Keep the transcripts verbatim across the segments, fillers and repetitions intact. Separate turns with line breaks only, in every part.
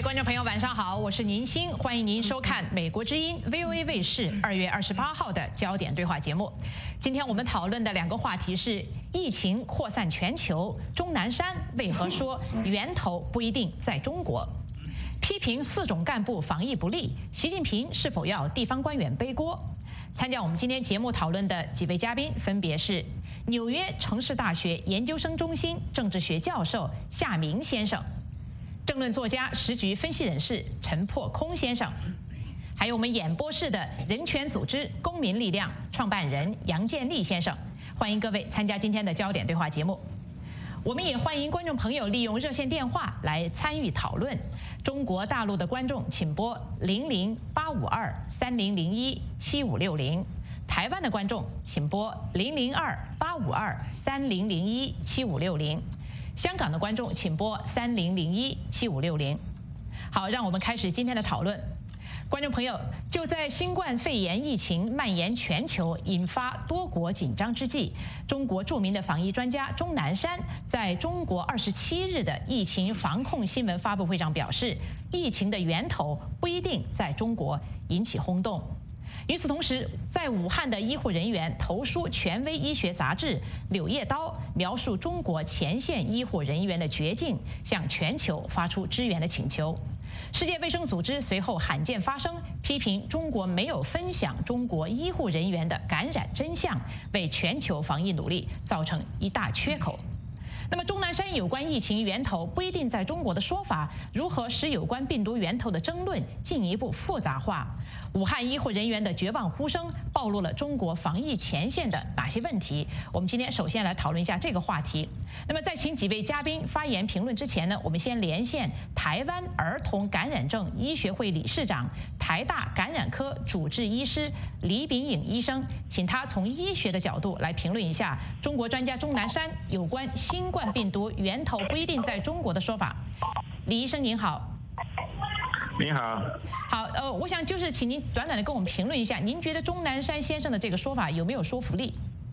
观众朋友，晚上好，我是宁欣，欢迎您收看美国之音 V O A 卫视二月二十八号的焦点对话节目。今天我们讨论的两个话题是：疫情扩散全球，钟南山为何说源头不一定在中国？批评四种干部防疫不力，习近平是否要地方官员背锅？参加我们今天节目讨论的几位嘉宾分别是纽约城市大学研究生中心政治学教授夏明先生，政论作家、时局分析人士陈破空先生，还有我们演播室的人权组织公民力量创办人杨建立先生。欢迎各位参加今天的焦点对话节目。我们也欢迎观众朋友利用热线电话来参与讨论。中国大陆的观众请拨零零八五二三零零一七五六零，台湾的观众请拨零零二八五二三零零一七五六零，香港的观众请拨三零零一七五六零。好，让我们开始今天的讨论。观众朋友，就在新冠肺炎疫情蔓延全球、引发多国紧张之际，中国著名的防疫专家钟南山在中国二十七日的疫情防控新闻发布会上表示，疫情的源头不一定在中国，引起轰动。与此同时，在武汉的医护人员投书权威医学杂志《柳叶刀》，描述中国前线医护人员的绝境，向全球发出支援的请求。世界卫生组织随后罕见发声，批评中国没有分享中国医护人员的感染真相，为全球防疫努力造成一大缺口。那么，钟南山有关疫情源头不一定在中国的说法，如何使有关病毒源头的争论进一步复杂化？武汉医护人员的绝望呼声暴露了中国防疫前线的哪些问题？我们今天首先来讨论一下这个话题。那么，在请几位嘉宾发言评论之前呢，我们先连线台湾儿童感染症医学会理事长、台大感染科主治医师李秉颖医生，请他从医学的角度来评论一下中国专家钟南山有关新冠病毒源头不一定在中国的说法。李医生您好。
您好。
好，呃，我想就是请您短短的跟我们评论一下，您觉得钟南山先生的这个说法有没有说服力？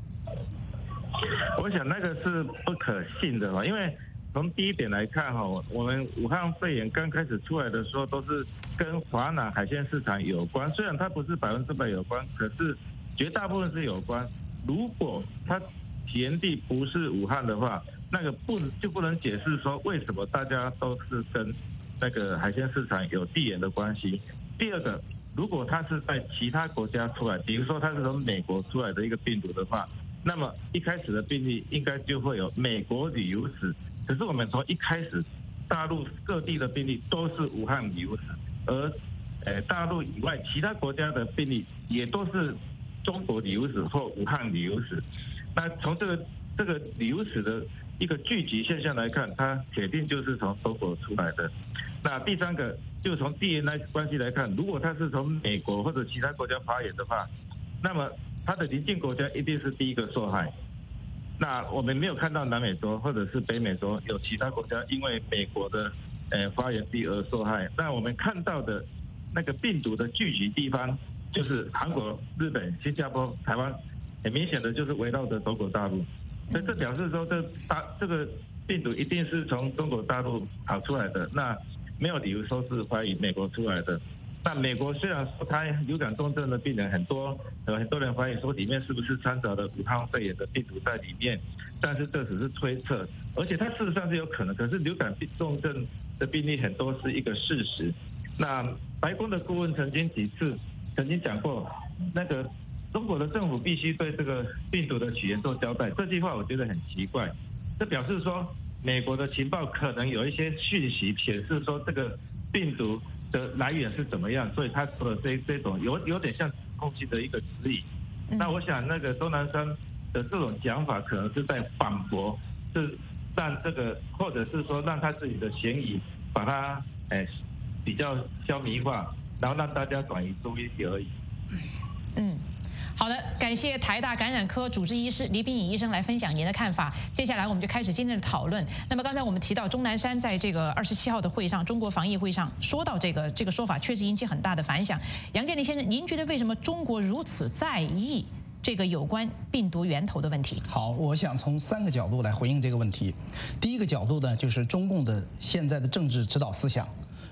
我想那个是不可信的吧，因为从第一点来看哈，我们武汉肺炎刚开始出来的时候都是跟华南海鲜市场有关，虽然它不是百分之百有关，可是绝大部分是有关。如果它起源地不是武汉的话，那个不就不能解释说为什么大家都是跟那个海鲜市场有地缘的关系。第二个，如果它是在其他国家出来，比如说它是从美国出来的一个病毒的话，那么一开始的病例应该就会有美国旅游史。可是我们从一开始，大陆各地的病例都是武汉旅游史，而呃大陆以外其他国家的病例也都是中国旅游史或武汉旅游史。那从这个这个旅游史的一个聚集现象来看，它铁定就是从中国出来的。那第三个，就从地缘来关系来看，如果它是从美国或者其他国家发源的话，那么它的邻近国家一定是第一个受害。那我们没有看到南美洲或者是北美洲有其他国家因为美国的呃发源地而受害。那我们看到的那个病毒的聚集地方就是韩国、日本、新加坡、台湾，很明显的就是围绕着中国大陆。所以这表示说，这大这个病毒一定是从中国大陆跑出来的，那没有理由说是怀疑美国出来的。那美国虽然说它流感重症的病人很多，有很多人怀疑说里面是不是掺杂了武汉肺炎的病毒在里面，但是这只是推测，而且它事实上是有可能。可是流感重症的病例很多是一个事实。那白宫的顾问曾经几次曾经讲过，那个中国的政府必须对这个病毒的起源做交代。这句话我觉得很奇怪，这表示说美国的情报可能有一些讯息显示说这个病毒的来源是怎么样，所以他说的这这种有有点像指控性的一个质疑。那我想那个钟南山的这种讲法可能是在反驳，是让这个或者是说让他自己的嫌疑把它哎比较消弭化，然后让大家转移注意力而已。
嗯。好的，感谢台大感染科主治医师李秉颖医生来分享您的看法。接下来我们就开始今天的讨论。那么刚才我们提到钟南山在这个二十七号的会上，中国防疫会上说到这个这个说法，确实引起很大的反响。杨建立先生，您觉得为什么中国如此在意这个有关病毒源头的问题？
好，我想从三个角度来回应这个问题。第一个角度呢，就是中共的现在的政治指导思想。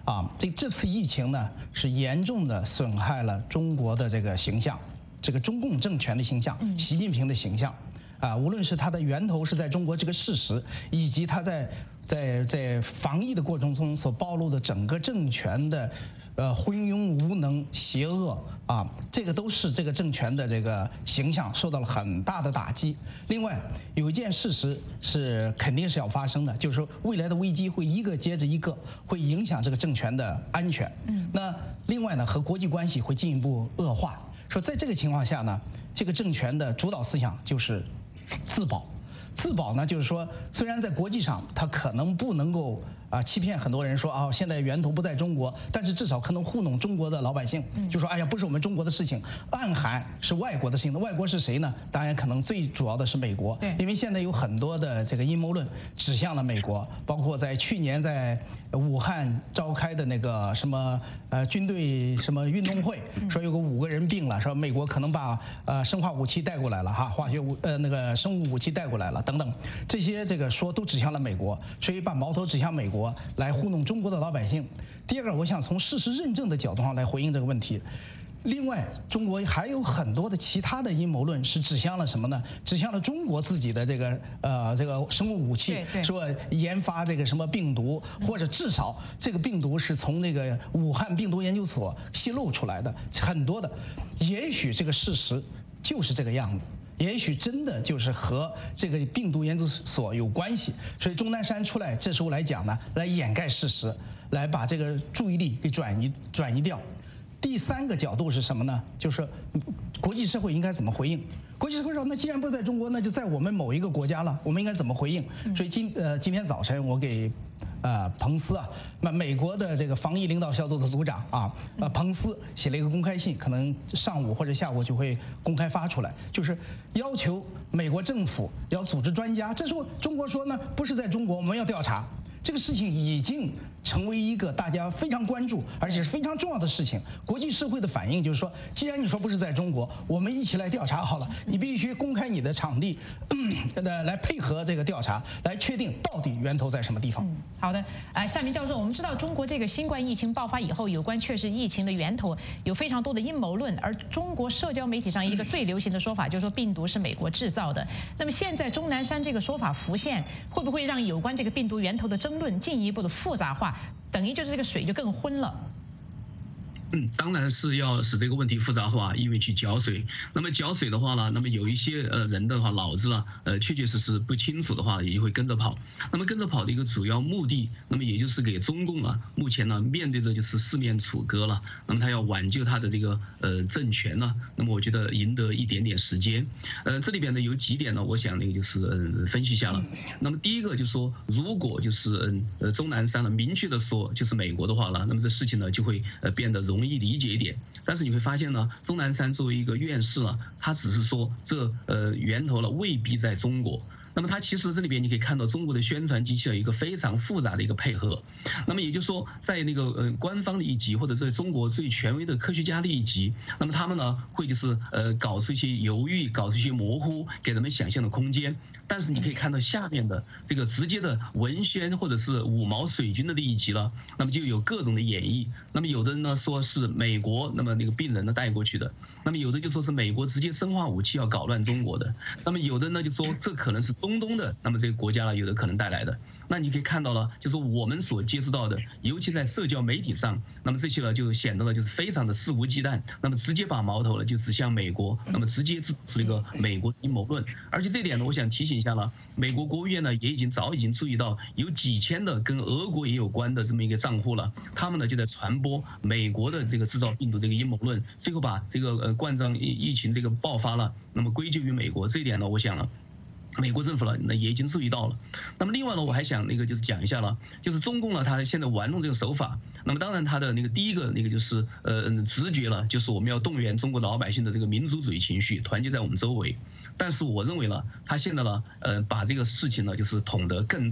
啊，这这次疫情呢是严重的损害了中国的这个形象，这个中共政权的形象，习近平的形象，啊，无论是它的源头是在中国这个事实，以及它在在在防疫的过程中所暴露的整个政权的。呃，昏庸无能、邪恶啊，这个都是这个政权的这个形象受到了很大的打击。另外，有一件事实是肯定是要发生的，就是说未来的危机会一个接着一个，会影响这个政权的安全。嗯，那另外呢，和国际关系会进一步恶化。说在这个情况下呢，这个政权的主导思想就是自保。自保呢，就是说，虽然在国际上它可能不能够啊欺骗很多人说啊现在源头不在中国，但是至少可能糊弄中国的老百姓，就说哎呀不是我们中国的事情，暗含是外国的事情。那外国是谁呢？当然可能最主要的是美国，因为现在有很多的这个阴谋论指向了美国，包括在去年在武汉召开的那个什么呃军队什么运动会，说有个五个人病了，说美国可能把呃生化武器带过来了哈，化学武呃那个生物武器带过来了。等等，这些这个说都指向了美国，所以把矛头指向美国来糊弄中国的老百姓。第二个，我想从事实认证的角度上来回应这个问题。另外，中国还有很多的其他的阴谋论是指向了什么呢？指向了中国自己的这个呃这个生物武器，说研发这个什么病毒，或者至少这个病毒是从那个武汉病毒研究所泄露出来的，很多的。也许这个事实就是这个样子。也许真的就是和这个病毒研究所有关系，所以钟南山出来这时候来讲呢，来掩盖事实，来把这个注意力给转移转移掉。第三个角度是什么呢？就是国际社会应该怎么回应？国际社会说，那既然不在中国，那就在我们某一个国家了，我们应该怎么回应？所以今呃今天早晨我给。呃，彭斯啊，那美国的这个防疫领导小组的组长啊，呃，彭斯写了一个公开信，可能上午或者下午就会公开发出来，就是要求美国政府要组织专家。这时候中国说呢，不是在中国，我们要调查。这个事情已经成为一个大家非常关注，而且是非常重要的事情。国际社会的反应就是说，既然你说不是在中国，我们一起来调查好了。你必须公开你的场地，呃，来配合这个调查，来确定到底源头在什么地方。
嗯，好的。呃，夏明教授，我们知道中国这个新冠疫情爆发以后，有关确实疫情的源头有非常多的阴谋论，而中国社交媒体上一个最流行的说法就是说病毒是美国制造的。那么现在钟南山这个说法浮现，会不会让有关这个病毒源头的争论进一步的复杂化，等于就是这个水就更浑了？
嗯，当然是要使这个问题复杂化，因为去搅水。那么搅水的话呢，那么有一些呃人的话脑子啊，呃确确实实不清楚的话，也会跟着跑。那么跟着跑的一个主要目的，那么也就是给中共啊，目前呢面对着就是四面楚歌了。那么他要挽救他的这个呃政权呢，那么我觉得赢得一点点时间。呃，这里边呢有几点呢，我想那个就是呃分析一下了。那么第一个就是说，如果就是嗯呃钟南山呢明确的说就是美国的话呢，那么这事情呢就会呃变得容易。容易理解一点，但是你会发现呢，钟南山作为一个院士呢，他只是说这呃源头呢未必在中国。那么它其实这里边你可以看到中国的宣传机器有一个非常复杂的一个配合。那么也就是说，在那个呃官方的一级或者是中国最权威的科学家的一级，那么他们呢会就是呃搞出一些犹豫，搞出一些模糊，给人们想象的空间。但是你可以看到下面的这个直接的文宣或者是五毛水军的一级了，那么就有各种的演绎。那么有的人呢说是美国那么那个病人呢带过去的，那么有的就说是美国直接生化武器要搞乱中国的，那么有的呢就说这可能是中东的，那么这个国家呢有的可能带来的。那你可以看到了，就是我们所接触到的，尤其在社交媒体上，那么这些呢就显得了就是非常的肆无忌惮，那么直接把矛头呢就指向美国，那么直接指出一个美国阴谋论。而且这点呢，我想提醒一下了，美国国务院呢也已经早已经注意到有几千的跟俄国也有关的这么一个账户了，他们呢就在传播美国的这个制造病毒这个阴谋论，最后把这个呃冠状疫疫情这个爆发了，那么归咎于美国。这一点呢，我想呢。美国政府呢，那也已经注意到了。那么另外呢，我还想那个就是讲一下了，就是中共呢，他现在玩弄这个手法。那么当然，他的那个第一个那个就是呃直觉了，就是我们要动员中国老百姓的这个民族主义情绪，团结在我们周围。但是我认为呢，他现在呢，呃，把这个事情呢，就是捅得更大了。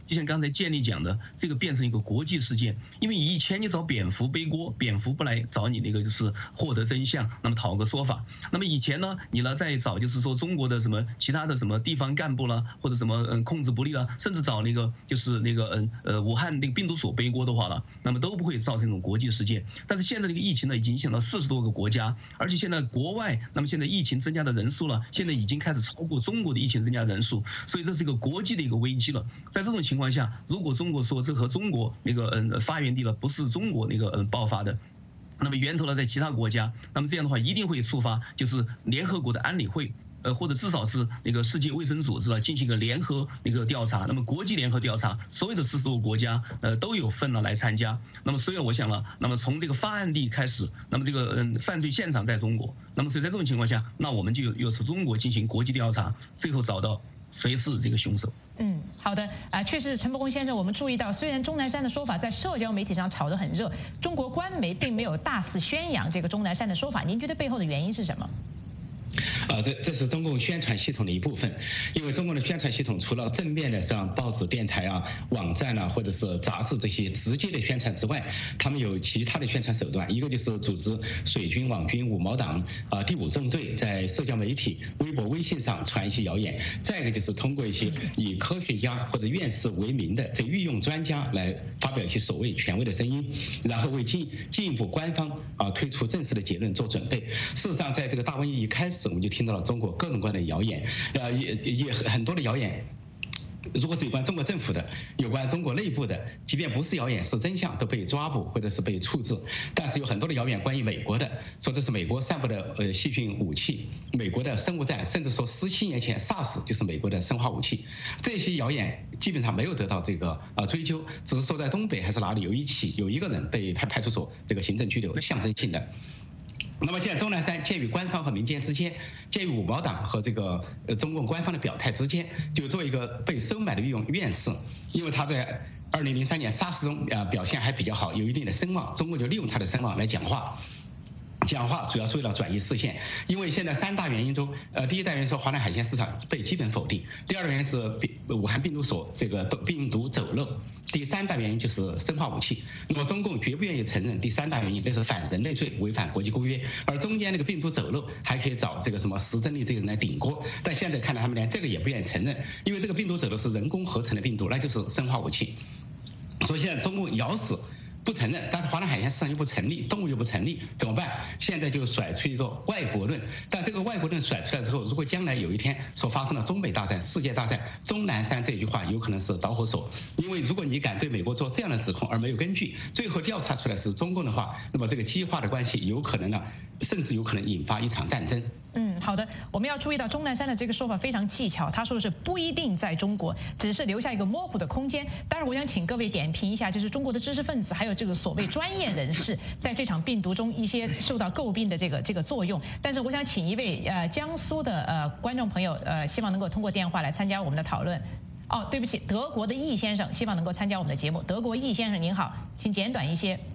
就像刚才建立讲的，这个变成一个国际事件。因为以前你找蝙蝠背锅，蝙蝠不来找你那个就是获得真相，那么讨个说法。那么以前呢，你呢再找就是说中国的什么其他的什么地方干部啦，或者什么嗯控制不力啦，甚至找那个就是那个嗯呃武汉那个病毒所背锅的话了，那么都不会造成这种国际事件。但是现在这个疫情呢，已经影响到四十多个国家，而且现在国外，那么现在疫情增加的人数了，现在已经开始超过中国的疫情增加人数，所以这是一个国际的一个危机了。在这种情况下，如果中国说这和中国那个嗯发源地了不是中国那个嗯爆发的，那么源头呢在其他国家，那么这样的话一定会触发就是联合国的安理会。呃，或者至少是那个世界卫生组织了，进行一个联合那个调查。那么国际联合调查，所有的四十多个国家呃都有份了来参加。那么所以我想了，那么从这个发案地开始，那么这个嗯犯罪现场在中国，那么所以在这种情况下，那我们就又从中国进行国际调查，最后找到谁是这个凶手。
嗯，好的啊，确实，陈伯宏先生，我们注意到，虽然钟南山的说法在社交媒体上炒得很热，中国官媒并没有大肆宣扬这个钟南山的说法，您觉得背后的原因是什么？
啊，这这是中共宣传系统的一部分，因为中共的宣传系统除了正面的像报纸、电台啊、网站啊，或者是杂志这些直接的宣传之外，他们有其他的宣传手段。一个就是组织水军、网军、五毛党啊、第五纵队在社交媒体、微博、微信上传一些谣言；再一个就是通过一些以科学家或者院士为名的这御用专家来发表一些所谓权威的声音，然后为进进一步官方啊推出正式的结论做准备。事实上，在这个大瘟疫一开始，我们就听到了中国各种各样的谣言，呃，也也很多的谣言。如果是有关中国政府的、有关中国内部的，即便不是谣言是真相，都被抓捕或者是被处置。但是有很多的谣言关于美国的，说这是美国散布的呃细菌武器，美国的生物战，甚至说十七年前 SARS 就是美国的生化武器。这些谣言基本上没有得到这个呃追究，只是说在东北还是哪里有一起有一个人被派派出所这个行政拘留，象征性的。那么现在钟南山介于官方和民间之间，介于五毛党和这个呃中共官方的表态之间，就做一个被收买的御用院士，因为他在二零零三年 SARS 中啊表现还比较好，有一定的声望，中共就利用他的声望来讲话。讲话主要是为了转移视线，因为现在三大原因中，呃，第一大原因是华南海鲜市场被基本否定，第二个原因是病武汉病毒所这个病毒走漏，第三大原因就是生化武器。那么中共绝不愿意承认第三大原因，那是反人类罪，违反国际公约，而中间那个病毒走漏还可以找这个什么石正丽这个人来顶锅，但现在看来他们连这个也不愿意承认，因为这个病毒走漏是人工合成的病毒，那就是生化武器。所以现在中共咬死不承认，但是华南海鲜市场又不成立，动物又不成立，怎么办？现在就甩出一个外国论，但这个外国论甩出来之后，如果将来有一天说发生了中美大战、世界大战，钟南山这句话有可能是导火索，因为如果你敢对美国做这样的指控而没有根据，最后调查出来是中共的话，那么这个激化的关系有可能呢，甚至有可能引发一场战争。
嗯，好的，我们要注意到钟南山的这个说法非常技巧，他说的是不一定在中国，只是留下一个模糊的空间。当然，我想请各位点评一下，就是中国的知识分子还有这个所谓专业人士在这场病毒中一些受到诟病的这个这个作用。但是，我想请一位呃江苏的呃观众朋友呃，希望能够通过电话来参加我们的讨论。哦，对不起，德国的易先生希望能够参加我们的节目。德国易先生您好，请简短一些。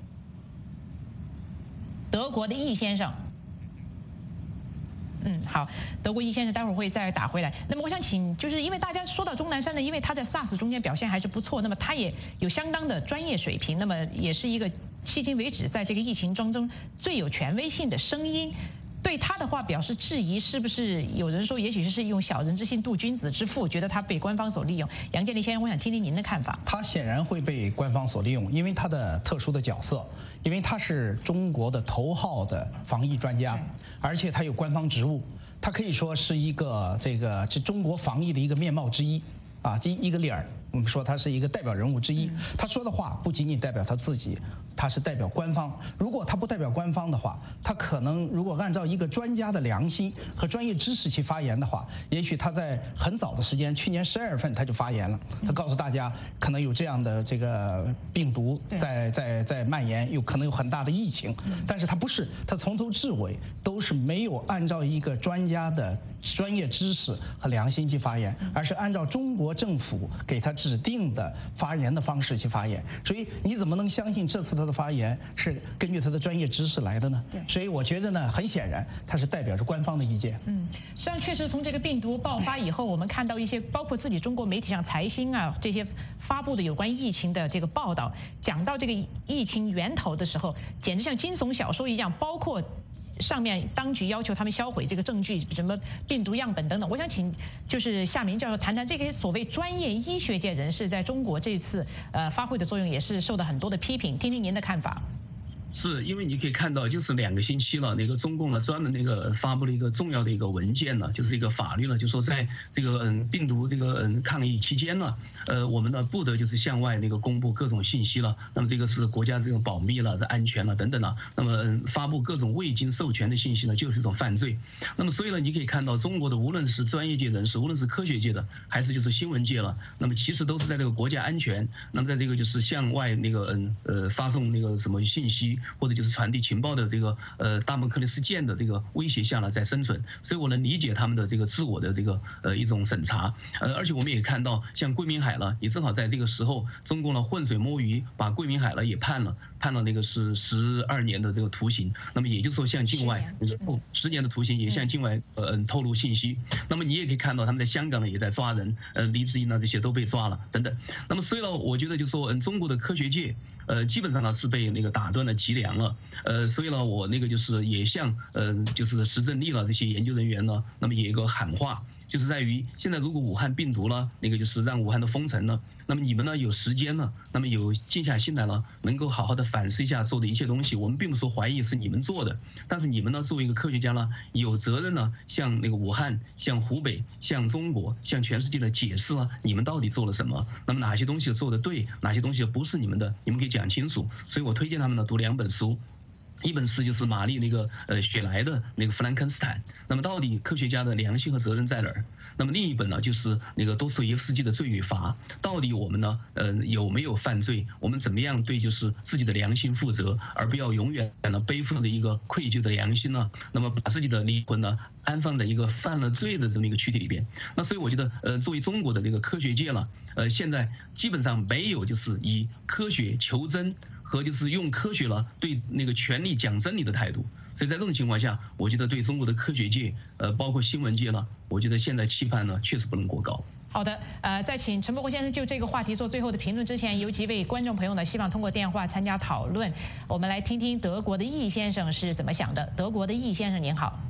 德国的易先生。嗯，好，德国易先生待会儿会再打回来。那么我想请，就是因为大家说到钟南山呢，因为他在 SARS 中间表现还是不错，那么他也有相当的专业水平，那么也是一个迄今为止在这个疫情当中最有权威性的声音。对他的话表示质疑，是不是有人说也许是用小人之心度君子之腹，觉得他被官方所利用？杨建立先生，我想听听您的看法。
他显然会被官方所利用，因为他的特殊的角色，因为他是中国的头号的防疫专家，而且他有官方职务，他可以说是一个这个是中国防疫的一个面貌之一啊，这一个脸儿。我们说他是一个代表人物之一，他说的话不仅仅代表他自己，他是代表官方。如果他不代表官方的话，他可能如果按照一个专家的良心和专业知识去发言的话，也许他在很早的时间，去年十二月份他就发言了，他告诉大家可能有这样的这个病毒在在在蔓延，有可能有很大的疫情，但是他不是，他从头至尾都是没有按照一个专家的专业知识和良心去发言，而是按照中国政府给他指定的发言的方式去发言，所以你怎么能相信这次他的发言是根据他的专业知识来的呢？
对，
所以我觉得呢，很显然他是代表着官方的意见。
嗯，实际上确实从这个病毒爆发以后，我们看到一些包括自己中国媒体像财新啊这些发布的有关疫情的这个报道，讲到这个疫情源头的时候，简直像惊悚小说一样，包括上面当局要求他们销毁这个证据，什么病毒样本等等。我想请就是夏明教授谈谈这个所谓专业医学界人士在中国这次呃发挥的作用，也是受到很多的批评，听听您的看法。
是因为你可以看到，就是两个星期了，那个中共呢专门那个发布了一个重要的一个文件呢，就是一个法律呢，就说在这个嗯病毒这个嗯抗疫期间呢，呃我们呢不得就是向外那个公布各种信息了，那么这个是国家这种保密了、是安全了等等了，那么嗯发布各种未经授权的信息呢，就是一种犯罪。那么所以呢，你可以看到中国的无论是专业界人士，无论是科学界的，还是就是新闻界了，那么其实都是在这个国家安全，那么在这个就是向外那个嗯呃发送那个什么信息，或者就是传递情报的这个呃大门克里斯舰的这个威胁下呢，在生存，所以我能理解他们的这个自我的这个呃一种审查，呃而且我们也看到，像桂明海呢，也正好在这个时候，中共呢浑水摸鱼，把桂明海呢也判了，判了那个是十二年的这个徒刑，那么也就是说向境外哦十年的徒刑，也向境外呃透露信息，那么你也可以看到他们在香港呢也在抓人，呃黎智英呢这些都被抓了等等，那么所以呢，我觉得就说嗯中国的科学界。呃，基本上呢是被那个打断了脊梁了，呃，所以呢，我那个就是也向呃就是石正丽了这些研究人员呢，那么有一个喊话，就是在于现在如果武汉病毒呢，那个就是让武汉的封城呢，那么你们呢有时间呢，那么有静下心来了，能够好好的反思一下做的一切东西。我们并不说怀疑是你们做的，但是你们呢作为一个科学家呢，有责任呢向那个武汉、向湖北、向中国、向全世界的解释了你们到底做了什么，那么哪些东西做的对，哪些东西不是你们的，你们可以讲清楚。所以我推荐他们呢读两本书。一本是就是玛丽那个呃雪莱的那个弗兰肯斯坦，那么到底科学家的良心和责任在哪儿？那么另一本呢就是那个多斯托耶夫斯基的罪与罚，到底我们呢呃有没有犯罪？我们怎么样对就是自己的良心负责，而不要永远呢背负着一个愧疚的良心呢？那么把自己的灵魂呢安放在一个犯了罪的这么一个躯体里边。那所以我觉得呃作为中国的这个科学界了，呃现在基本上没有就是以科学求真。和就是用科学了对那个权力讲真理的态度，所以在这种情况下，我觉得对中国的科学界，呃，包括新闻界呢，我觉得现在期盼呢确实不能过高。
好的，呃，在请陈伯宏先生就这个话题做最后的评论之前，有几位观众朋友呢希望通过电话参加讨论，我们来听听德国的易先生是怎么想的。德国的易先生您好。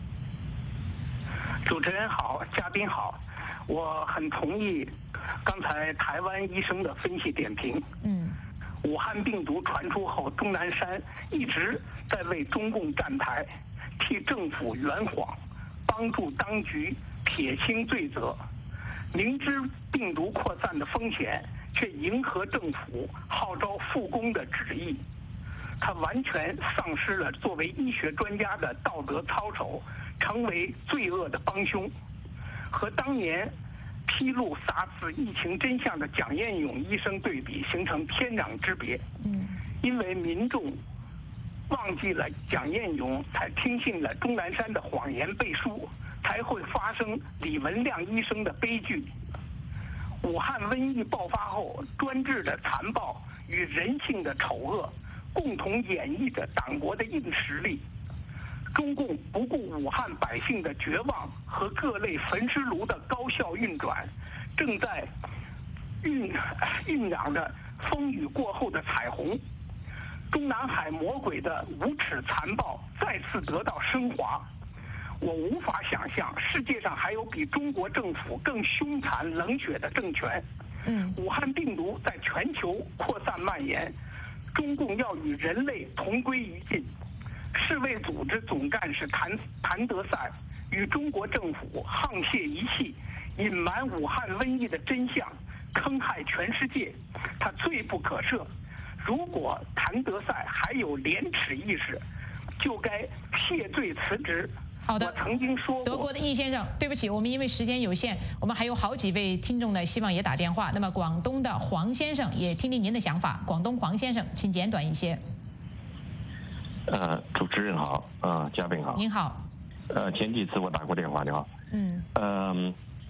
主持人好，嘉宾好，我很同意刚才台湾医生的分析点评。嗯。武汉病毒传出后，钟南山一直在为中共站台，替政府圆谎，帮助当局撇清罪责，明知病毒扩散的风险，却迎合政府号召复工的旨意。他完全丧失了作为医学专家的道德操守，成为罪恶的帮凶，和当年披露 SARS 疫情真相的蒋彦勇医生对比，形成天壤之别。嗯，因为民众忘记了蒋彦勇，才听信了钟南山的谎言背书，才会发生李文亮医生的悲剧。武汉瘟疫爆发后，专制的残暴与人性的丑恶共同演绎着党国的硬实力。中共不顾武汉百姓的绝望和各类焚尸炉的高效运转，正在酝酝酿着风雨过后的彩虹。中南海魔鬼的无耻残暴再次得到升华。我无法想象世界上还有比中国政府更凶残冷血的政权。嗯，武汉病毒在全球扩散蔓延，中共要与人类同归于尽。世卫组织总干事谭谭德赛与中国政府沆瀣一气，隐瞒武汉瘟疫的真相，坑害全世界，他罪不可赦。如果谭德赛还有廉耻意识，就该谢罪辞职。
好的，
我曾经说过，
德国的易先生，对不起，我们因为时间有限，我们还有好几位听众呢，希望也打电话。那么广东的黄先生也听听您的想法。广东黄先生，请简短一些。
呃，主持人好，呃，嘉宾好，
您好。
呃，前几次我打过电话，你好。嗯。嗯、呃，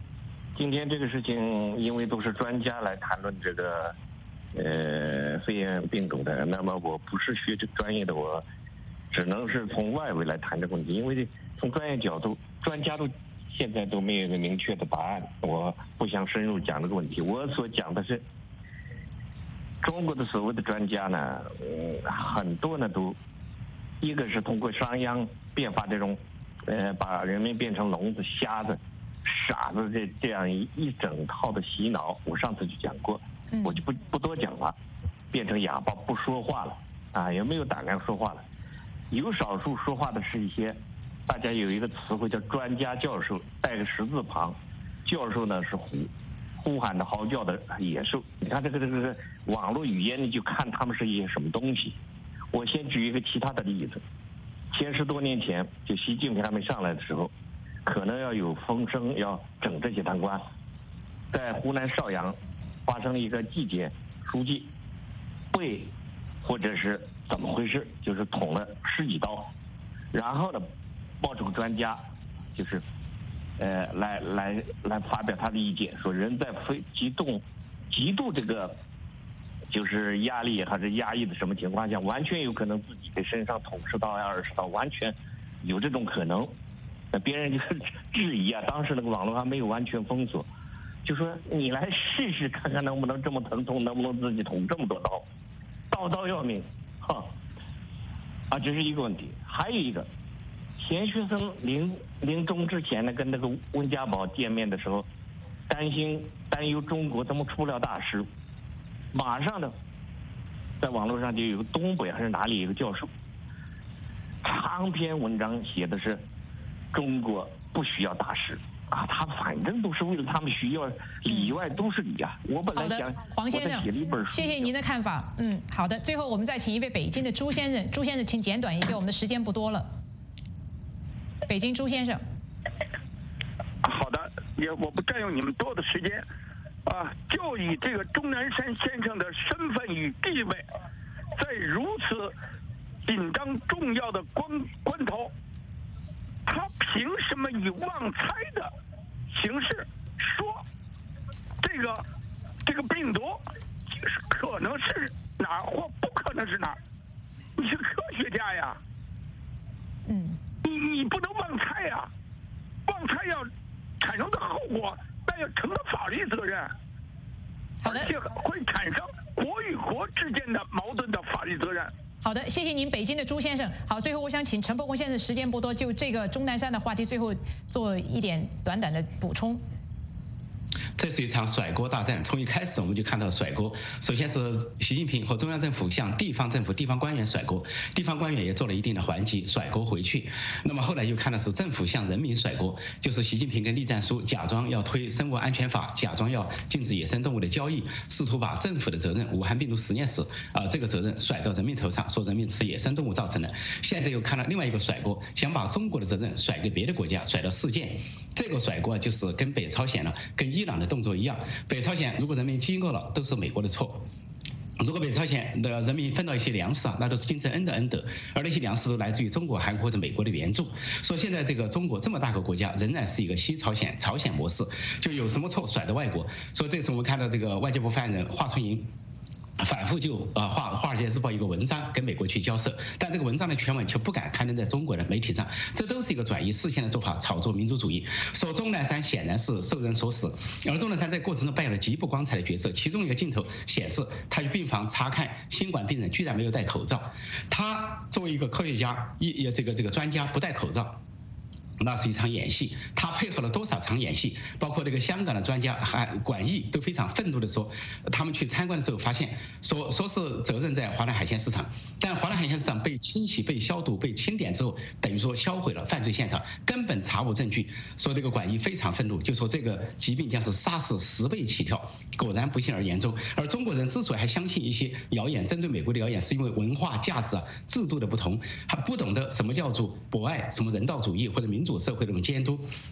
今天这个事情，因为都是专家来谈论这个呃肺炎病毒的，那么我不是学这个专业的，我只能是从外围来谈这个问题，因为从专业角度，专家都现在都没有一个明确的答案，我不想深入讲这个问题。我所讲的是，中国的所谓的专家呢，嗯，很多呢都，一个是通过商鞅变法这种，呃，把人民变成聋子、瞎子、傻子这这样一一整套的洗脑，我上次就讲过，我就不不多讲了，变成哑巴不说话了，啊，也没有胆量说话了。有少数说话的是一些，大家有一个词汇叫专家教授，带个十字旁，教授呢是呼呼喊的嚎叫的野兽。你看这个这个这个网络语言，你就看他们是一些什么东西。我先举一个其他的例子，前十多年前，就习近平还没上来的时候，可能要有风声要整这些贪官，在湖南邵阳发生了一个纪检书记被或者是怎么回事，就是捅了十几刀，然后呢，爆出个专家，就是呃来来来发表他的意见，说人在非极度极度这个就是压力还是压抑的什么情况下，完全有可能自己给身上捅十刀呀二十刀，完全有这种可能。那别人就是质疑啊，当时那个网络还没有完全封锁，就说你来试试看看能不能这么疼痛，能不能自己捅这么多刀，刀刀要命，哈，啊，这是一个问题。还有一个，钱学森临临终之前呢，跟那个温家宝见面的时候，担心担忧中国怎么出不了大事，马上呢，在网络上就有个东北还是哪里有个教授，长篇文章写的是中国不需要大师啊，他反正都是为了他们需要，里外都是里啊。我本来想，
黄先生，
写了一本书，
谢谢您的看法。嗯，好的。最后我们再请一位北京的朱先生，朱先生请简短一些，我们的时间不多了。北京朱先生。
好的，也我不占用你们多的时间，啊，就以这个钟南山先生的身份与地位，在如此紧张重要的关关头。他凭什么以妄猜的形式说这个这个病毒可能是哪儿或不可能是哪儿？你是科学家呀，
嗯，
你你不能妄猜呀，妄猜要产生的后果，那要承担法律责任，
好的，
而且会产生国与国之间的矛盾的法律责任。
好的，谢谢您，北京的朱先生。好，最后我想请陈伯公先生，时间不多，就这个钟南山的话题，最后做一点短短的补充。
这是一场甩锅大战，从一开始我们就看到甩锅。首先是习近平和中央政府向地方政府、地方官员甩锅，地方官员也做了一定的还击，甩锅回去。那么后来又看的是政府向人民甩锅，就是习近平跟栗战书假装要推生物安全法，假装要禁止野生动物的交易，试图把政府的责任、武汉病毒实验室啊、呃、这个责任甩到人民头上，说人民吃野生动物造成的。现在又看到另外一个甩锅，想把中国的责任甩给别的国家，甩到世界。这个甩锅就是跟北朝鲜了、跟伊朗的动作一样，北朝鲜如果人民饥饿了，都是美国的错。如果北朝鲜的人民分到一些粮食啊，那都是金正恩的恩德，而那些粮食都来自于中国、韩国或者美国的援助。说现在这个中国这么大个国家，仍然是一个西朝鲜朝鲜模式，就有什么错甩到外国。所以这次我们看到这个外交部发言人华春莹反复就呃华华尔街日报一个文章跟美国去交涉，但这个文章的全文却不敢刊登在中国的媒体上，这都是一个转移视线的做法，炒作民族主义。说钟南山显然是受人所使，而钟南山在过程中扮演了极不光彩的角色。其中一个镜头显示，他去病房查看新冠病人，居然没有戴口罩。他作为一个科学家，一这个这个专家不戴口罩，那是一场演戏。他配合了多少场演戏？包括这个香港的专家还管义都非常愤怒的说，他们去参观的时候发现，说说是责任在华南海鲜市场，但华南海鲜市场被清洗、被消毒、被清点之后，等于说销毁了犯罪现场，根本查无证据。说这个管义非常愤怒，就说这个疾病将是沙士十倍起跳。果然不幸而言中。而中国人之所以还相信一些谣言，针对美国的谣言，是因为文化价值啊、制度的不同，还不懂得什么叫做博爱、什么人道主义或者民主社会的这种监督。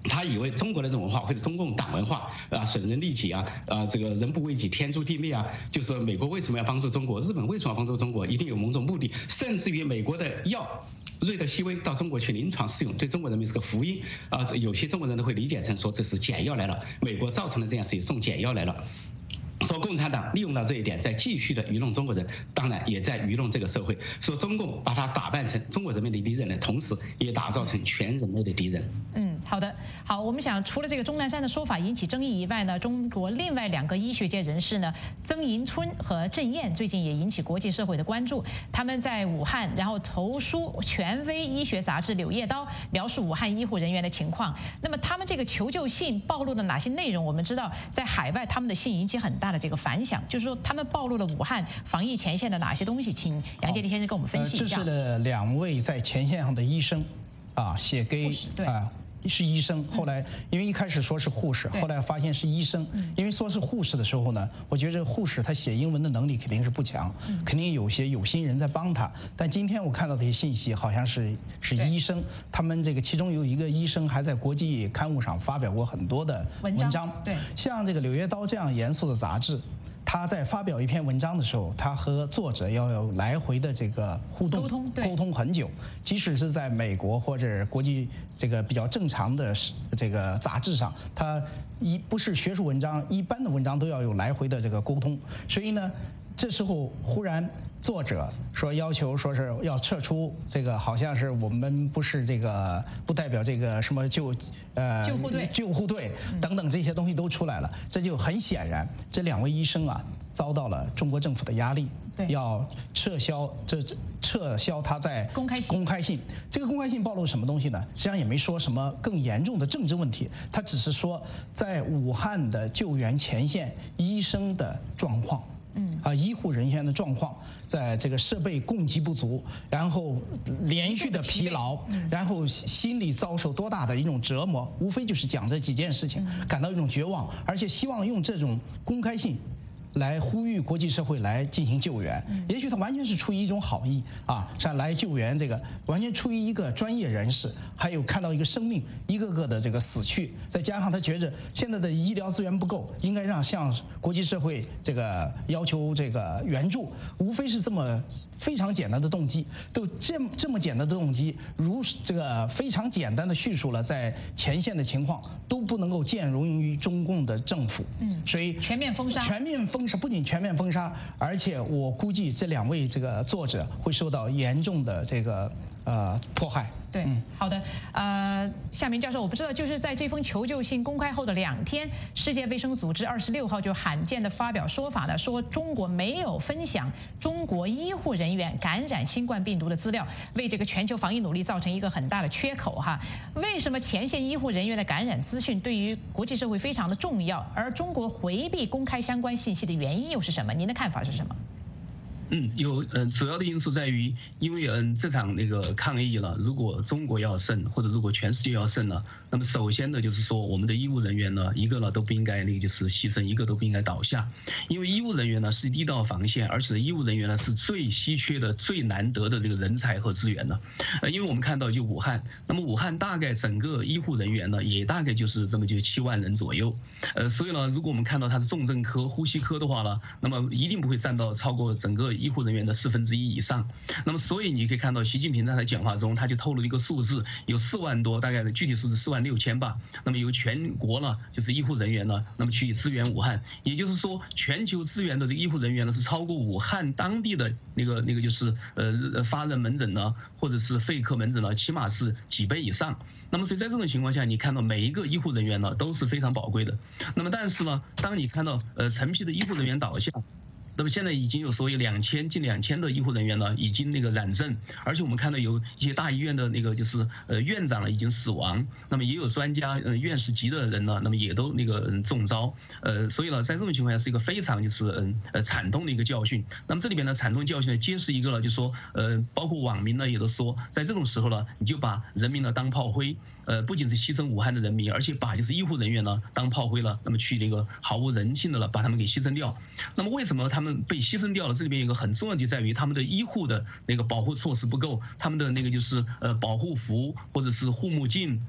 他以为中国的这种文化或者中共党文化啊，损人利己啊，啊这个人不为己天诛地灭啊，就是美国为什么要帮助中国，日本为什么要帮助中国，一定有某种目的，甚至于美国的药瑞德西韦到中国去临床试用，对中国人民是个福音啊，有些中国人都会理解成说这是解药来了，美国造成的这样事情送解药来了。说共产党利用到这一点，在继续的愚弄中国人，当然也在愚弄这个社会。说中共把它打扮成中国人民的敌人的同时，也打造成全人类的敌人。
嗯，好的，好，我们想除了这个钟南山的说法引起争议以外呢，中国另外两个医学界人士呢，曾迎春和郑燕最近也引起国际社会的关注。他们在武汉，然后投书权威医学杂志《柳叶刀》，描述武汉医护人员的情况。那么他们这个求救信暴露了哪些内容？我们知道，在海外他们的信引起很大的这个反响，就是说他们暴露了武汉防疫前线的哪些东西？请杨洁篪先生跟我们分析一下。
呃、这是两位在前线上的医生，啊，写给啊。是医生，后来因为一开始说是护士，后来发现是医生。因为说是护士的时候呢，我觉得护士他写英文的能力肯定是不强，肯定有些有心人在帮他。但今天我看到这些信息，好像是是医生，他们这个其中有一个医生还在国际刊物上发表过很多的文章。
对，
像这个《柳叶刀》这样严肃的杂志，他在发表一篇文章的时候，他和作者要有来回的这个互动，沟通，沟通很久。即使是在美国或者国际这个比较正常的这个杂志上，他一不是学术文章，一般的文章都要有来回的这个沟通。所以呢，这时候忽然作者说要求说是要撤出这个，好像是我们不是这个不代表这个什么救呃
救护队
救护队等等这些东西都出来了，这就很显然这两位医生啊遭到了中国政府的压力，要撤销这撤销他在
公开信。
公开信这个公开信暴露什么东西呢？实际上也没说什么更严重的政治问题，他只是说在武汉的救援前线医生的状况。嗯啊，医护人员的状况，在这个设备供给不足，然后连续的疲劳，然后心理遭受多大的一种折磨，无非就是讲这几件事情，感到一种绝望，而且希望用这种公开信来呼吁国际社会来进行救援。也许他完全是出于一种好意啊，像来救援这个，完全出于一个专业人士，还有看到一个生命一个个的这个死去，再加上他觉着现在的医疗资源不够，应该让向国际社会这个要求这个援助，无非是这么非常简单的动机。都这么这么简单的动机，如这个非常简单的叙述了在前线的情况，都不能够见容于中共的政府。嗯，所以
全面封杀，
全面封。不仅全面封杀，而且我估计这两位这个作者会受到严重的这个呃迫害。
对，嗯、好的，呃，夏明教授，我不知道，就是在这封求救信公开后的两天，世界卫生组织二十六号就罕见的发表说法呢，说中国没有分享中国医护人员感染新冠病毒的资料，为这个全球防疫努力造成一个很大的缺口哈。为什么前线医护人员的感染资讯对于国际社会非常的重要，而中国回避公开相关信息的原因又是什么？您的看法是什么？
嗯，有嗯，主要的因素在于，因为嗯这场那个抗疫了，如果中国要胜，或者如果全世界要胜了，那么首先呢就是说，我们的医务人员呢，一个呢都不应该那个就是牺牲，一个都不应该倒下，因为医务人员呢是第一道防线，而且医务人员呢是最稀缺的、最难得的这个人才和资源呢。呃，因为我们看到就武汉，那么武汉大概整个医护人员呢也大概就是这么就七万人左右，呃，所以呢，如果我们看到它是重症科、呼吸科的话呢，那么一定不会占到超过整个医护人员的四分之一以上。那么所以你可以看到习近平在他讲话中他就透露一个数字，有四万多，大概的具体数字四万六千吧。那么由全国呢就是医护人员呢，那么去支援武汉，也就是说全球支援的这个医护人员呢是超过武汉当地的那个那个就是呃发热门诊呢或者是肺科门诊呢，起码是几倍以上。那么所以在这种情况下，你看到每一个医护人员呢都是非常宝贵的。那么但是呢，当你看到呃成批的医护人员倒下，那么现在已经有所谓两千近两千的医护人员呢，已经那个染症，而且我们看到有一些大医院的那个就是呃院长呢已经死亡，那么也有专家呃院士级的人呢，那么也都那个中招，呃，所以呢，在这种情况下是一个非常就是嗯呃惨痛的一个教训。那么这里边呢，惨痛教训呢，揭示一个呢，就说呃，包括网民呢也都说，在这种时候呢，你就把人民呢当炮灰。呃，不仅是牺牲武汉的人民，而且把就是医护人员呢当炮灰了，那么去那个毫无人性的了，把他们给牺牲掉。那么为什么他们被牺牲掉了？这里边有一个很重要的在于他们的医护的那个保护措施不够，他们的那个就是呃保护服或者是护目镜。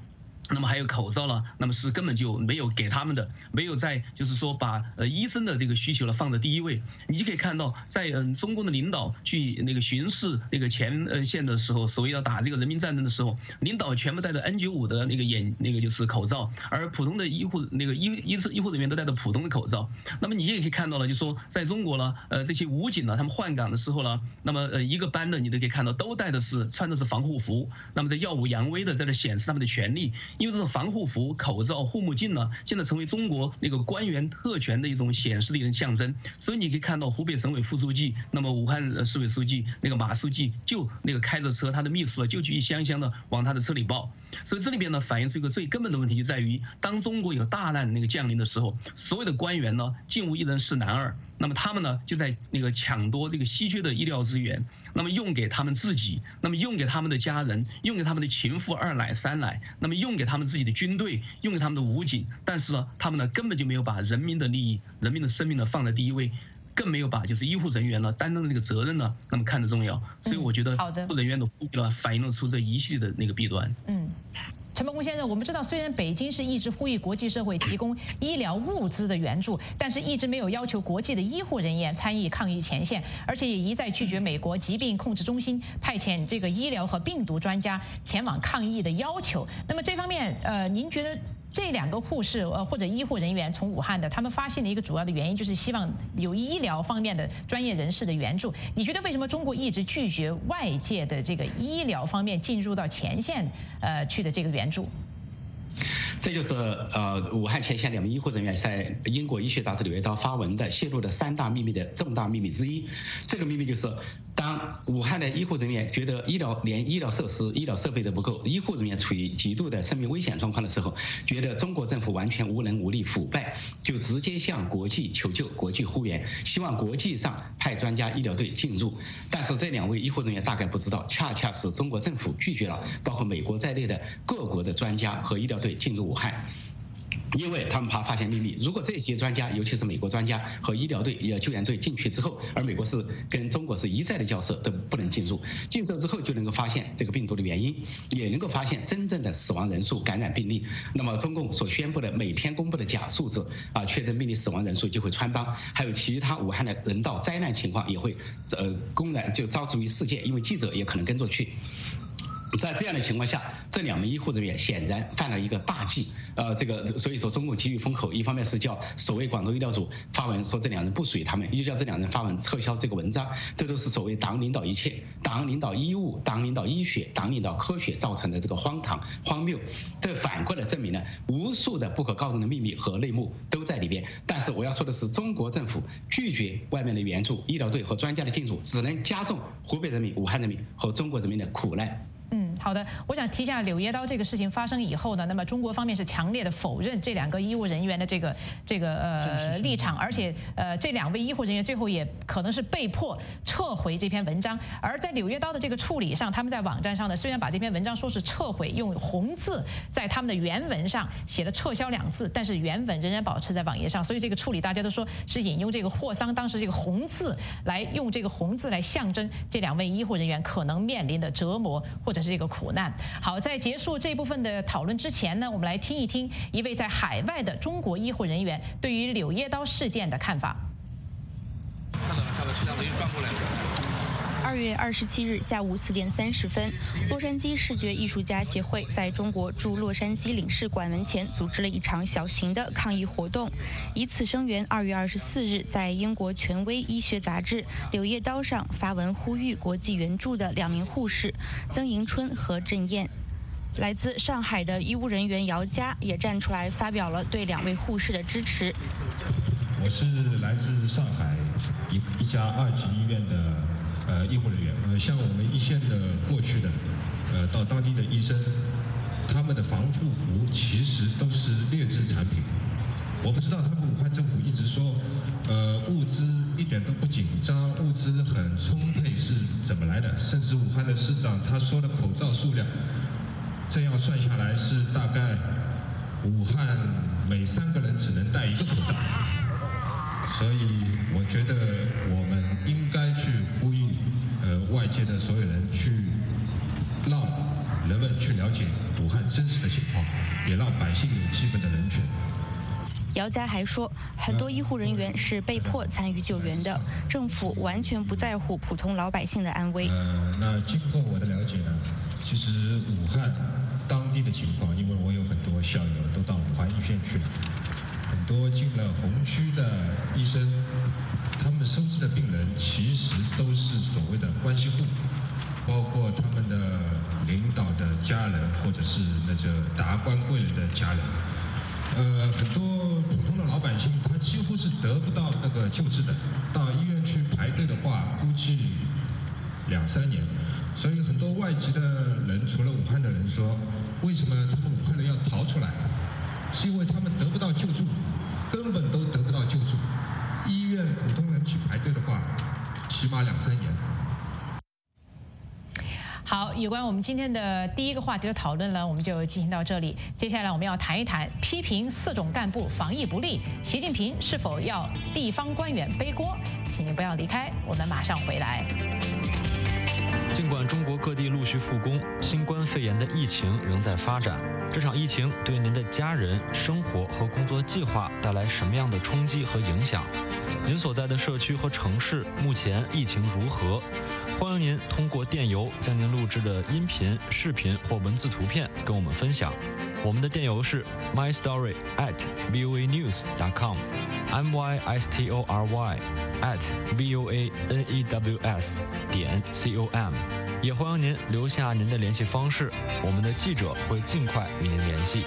那么还有口罩了，那么是根本就没有给他们的，没有在就是说把呃医生的这个需求呢放在第一位。你就可以看到，在嗯中共的领导去那个巡视那个前呃线的时候，所谓要打这个人民战争的时候，领导全部戴着 N 九五 的那个眼那个就是口罩，而普通的医护那个医医医护人员都戴着普通的口罩。那么你也可以看到了，就说在中国呢，呃这些武警呢，他们换岗的时候呢，那么呃一个班的你都可以看到都戴的是穿的是防护服，那么在耀武扬威的在这显示他们的权利。因为这种防护服、口罩、护目镜呢，现在成为中国那个官员特权的一种显示的一种象征。所以你可以看到湖北省委副书记，那么武汉市委书记那个马书记就那个开着车，他的秘书就去一箱箱的往他的车里抱。所以这里边呢反映出一个最根本的问题，就在于当中国有大难那个降临的时候，所有的官员呢竟无一人是男二。那么他们呢就在那个抢夺这个稀缺的医疗资源，那么用给他们自己，那么用给他们的家人，用给他们的情妇二奶三奶，那么用给他们自己的军队，用给他们的武警，但是呢他们呢根本就没有把人民的利益、人民的生命呢放在第一位，更没有把就是医护人员呢担当的那个责任呢那么看得重要。所以我觉得医护人员的呼吁呢反映了出这一系列的那个弊端。
嗯。陈伯公先生，我们知道，虽然北京是一直呼吁国际社会提供医疗物资的援助，但是一直没有要求国际的医护人员参与抗疫前线，而且也一再拒绝美国疾病控制中心派遣这个医疗和病毒专家前往抗疫的要求。那么这方面，呃，您觉得这两个护士呃或者医护人员从武汉的，他们发现的一个主要的原因就是希望有医疗方面的专业人士的援助。你觉得为什么中国一直拒绝外界的这个医疗方面进入到前线呃去的这个援助？
这就是呃武汉前线两名医护人员在英国医学杂志《柳叶刀》发文的泄露的三大秘密的重大秘密之一。这个秘密就是，当武汉的医护人员觉得医疗连医疗设施、医疗设备都不够，医护人员处于极度的生命危险状况的时候，觉得中国政府完全无能无力、腐败，就直接向国际求救、国际呼援，希望国际上派专家医疗队进入。但是这两位医护人员大概不知道，恰恰是中国政府拒绝了包括美国在内的各国的专家和医疗队进入武汉。因为他们怕发现秘密，如果这些专家，尤其是美国专家和医疗队、呃救援队进去之后，而美国是跟中国是一再的交涉，都不能进入。进入之后就能够发现这个病毒的原因，也能够发现真正的死亡人数、感染病例。那么中共所宣布的每天公布的假数字啊，确诊病例、死亡人数就会穿帮，还有其他武汉的人道灾难情况也会呃公然就招之于世界，因为记者也可能跟着去。在这样的情况下，这两名医护人员显然犯了一个大忌，呃，这个所以说中共急于封口，一方面是叫所谓广州医疗组发文说这两人不属于他们，又叫这两人发文撤销这个文章，这都是所谓党领导一切，党领导医务，党领导医学，党领导科学造成的这个荒唐荒谬。这反过来证明了无数的不可告人的秘密和内幕都在里边。但是我要说的是，中国政府拒绝外面的援助、医疗队和专家的进入，只能加重湖北人民、武汉人民和中国人民的苦难。
嗯，好的，我想提一下柳叶刀这个事情发生以后呢，那么中国方面是强烈的否认这两个医务人员的这个这个呃立场，而且呃这两位医护人员最后也可能是被迫撤回这篇文章。而在柳叶刀的这个处理上，他们在网站上呢，虽然把这篇文章说是撤回，用红字在他们的原文上写了撤销两字，但是原文仍然保持在网页上，所以这个处理大家都说是引用这个霍桑当时这个红字来用这个红字来象征这两位医护人员可能面临的折磨或者是这个苦难。好，在结束这部分的讨论之前呢，我们来听一听一位在海外的中国医护人员对于柳叶刀事件的看法。
看到了，看到摄像头又转过来了。
二月二十七日下午四点三十分，洛杉矶视觉艺术家协会在中国驻洛杉矶领事馆门前组织了一场小型的抗议活动，以此声援二月二十四日在英国权威医学杂志《柳叶刀》上发文呼吁国际援助的两名护士曾迎春和郑燕。来自上海的医务人员姚佳也站出来发表了对两位护士的支持。
我是来自上海一一家二级医院的呃医护人员，呃，像我们一线的过去的，呃，到当地的医生，他们的防护服其实都是劣质产品。我不知道他们武汉政府一直说，呃，物资一点都不紧张，物资很充沛是怎么来的？甚至武汉的市长他说的口罩数量，这样算下来是大概武汉每三个人只能戴一个口罩。所以我觉得我们应该去呼吁，呃，外界的所有人去让人们去了解武汉真实的情况，也让百姓有基本的人权。
姚佳还说，很多医护人员是被迫参与救援的，政府完全不在乎普通老百姓的安危。
呃，那经过我的了解呢，其实武汉当地的情况，因为我有很多校友都到武汉医院去了，很多进了红区的医生，他们收治的病人其实都是所谓的关系户，包括他们的领导的家人，或者是那个达官贵人的家人。呃，很多普通的老百姓，他几乎是得不到那个救治的。到医院去排队的话，估计两三年。所以很多外籍的人，除了武汉的人说，为什么他们武汉人要逃出来？是因为他们得不到救助，根本都得不到救助。医院普通人去排队的话，起码两三年。
好，有关我们今天的第一个话题的讨论呢，我们就进行到这里。接下来我们要谈一谈批评四种干部防疫不力，习近平是否要地方官员背锅？请您不要离开，我们马上回来。
尽管中国各地陆续复工，新冠肺炎的疫情仍在发展。这场疫情对您的家人、生活和工作计划带来什么样的冲击和影响？您所在的社区和城市目前疫情如何？欢迎您通过电邮将您录制的音频、视频或文字图片跟我们分享。我们的电邮是 my story at voa news dot com，m y s t o r y at v o a n e w s 点 c o m。也欢迎您留下您的联系方式，我们的记者会尽快与您联系。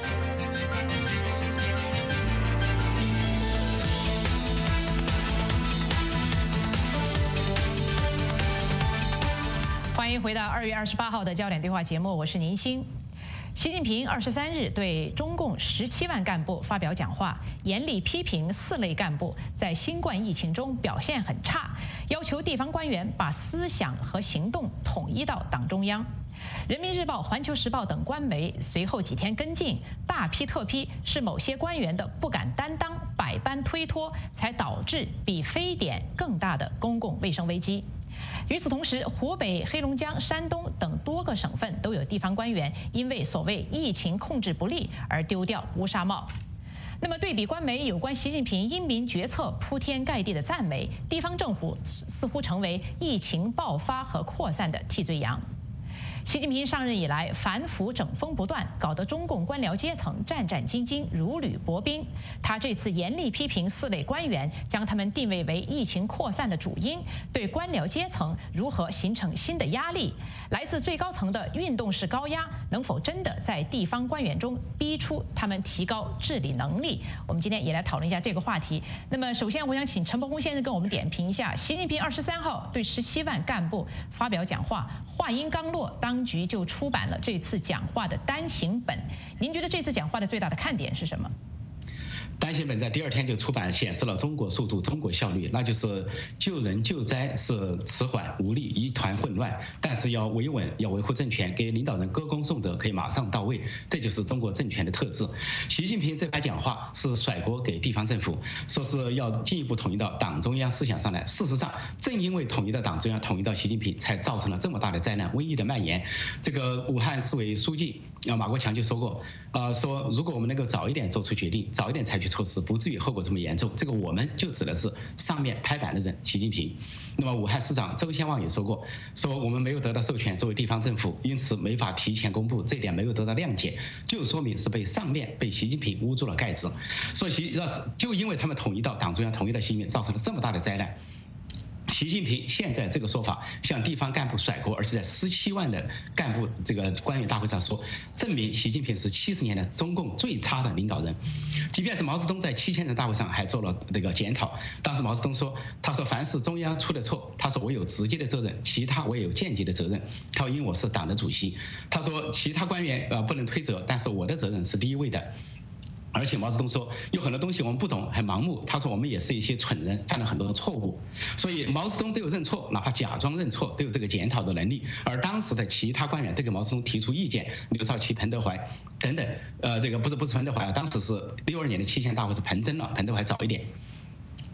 欢迎回到二月二十八号的焦点对话节目，我是宁欣。习近平二十三日对中共十七万干部发表讲话，严厉批评四类干部在新冠疫情中表现很差，要求地方官员把思想和行动统一到党中央。人民日报、环球时报等官媒随后几天跟进，大批特批是某些官员的不敢担当、百般推脱，才导致比非典更大的公共卫生危机。与此同时，湖北、黑龙江、山东等多个省份都有地方官员因为所谓疫情控制不力而丢掉乌纱帽。那么，对比官媒有关习近平英明决策铺天盖地的赞美，地方政府似乎成为疫情爆发和扩散的替罪羊。习近平上任以来，反腐整风不断，搞得中共官僚阶层战战兢兢，如履薄冰。他这次严厉批评四类官员，将他们定位为疫情扩散的主因，对官僚阶层如何形成新的压力？来自最高层的运动式高压，能否真的在地方官员中逼出他们提高治理能力？我们今天也来讨论一下这个话题。那么，首先我想请陈伯公先生跟我们点评一下，习近平二十三号对十七万干部发表讲话，话音刚落，当局就出版了这次讲话的单行本。您觉得这次讲话的最大的看点是什么？
单行本在第二天就出版，显示了中国速度、中国效率，那就是救人救灾是迟缓无力，一团混乱，但是要维稳，要维护政权，给领导人歌功颂德，可以马上到位，这就是中国政权的特质。习近平这番讲话是甩锅给地方政府，说是要进一步统一到党中央思想上来。事实上，正因为统一到党中央，统一到习近平，才造成了这么大的灾难，瘟疫的蔓延。这个武汉市委书记啊马国强就说过，呃，说如果我们能够早一点做出决定，早一点采取措施，不至于后果这么严重。这个我们就指的是上面拍板的人习近平。那么武汉市长周先旺也说过，说我们没有得到授权作为地方政府，因此没法提前公布，这点没有得到谅解，就说明是被上面被习近平捂住了盖子。所以习就因为他们统一到党中央，统一到习近平，造成了这么大的灾难。习近平现在这个说法向地方干部甩锅，而且在十七万的干部这个官员大会上说，证明习近平是七十年的中共最差的领导人。即便是毛泽东在七千人大会上还做了这个检讨，当时毛泽东说，他说凡是中央出的错，他说我有直接的责任，其他我也有间接的责任。他说因为我是党的主席，他说其他官员呃不能推责，但是我的责任是第一位的。而且毛泽东说，有很多东西我们不懂，很盲目。他说我们也是一些蠢人，犯了很多的错误。所以毛泽东都有认错，哪怕假装认错，都有这个检讨的能力。而当时的其他官员都给毛泽东提出意见，刘少奇、彭德怀等等，呃，这个不是不是彭德怀啊，当时是六二年的七千大会是彭真了，彭德怀早一点。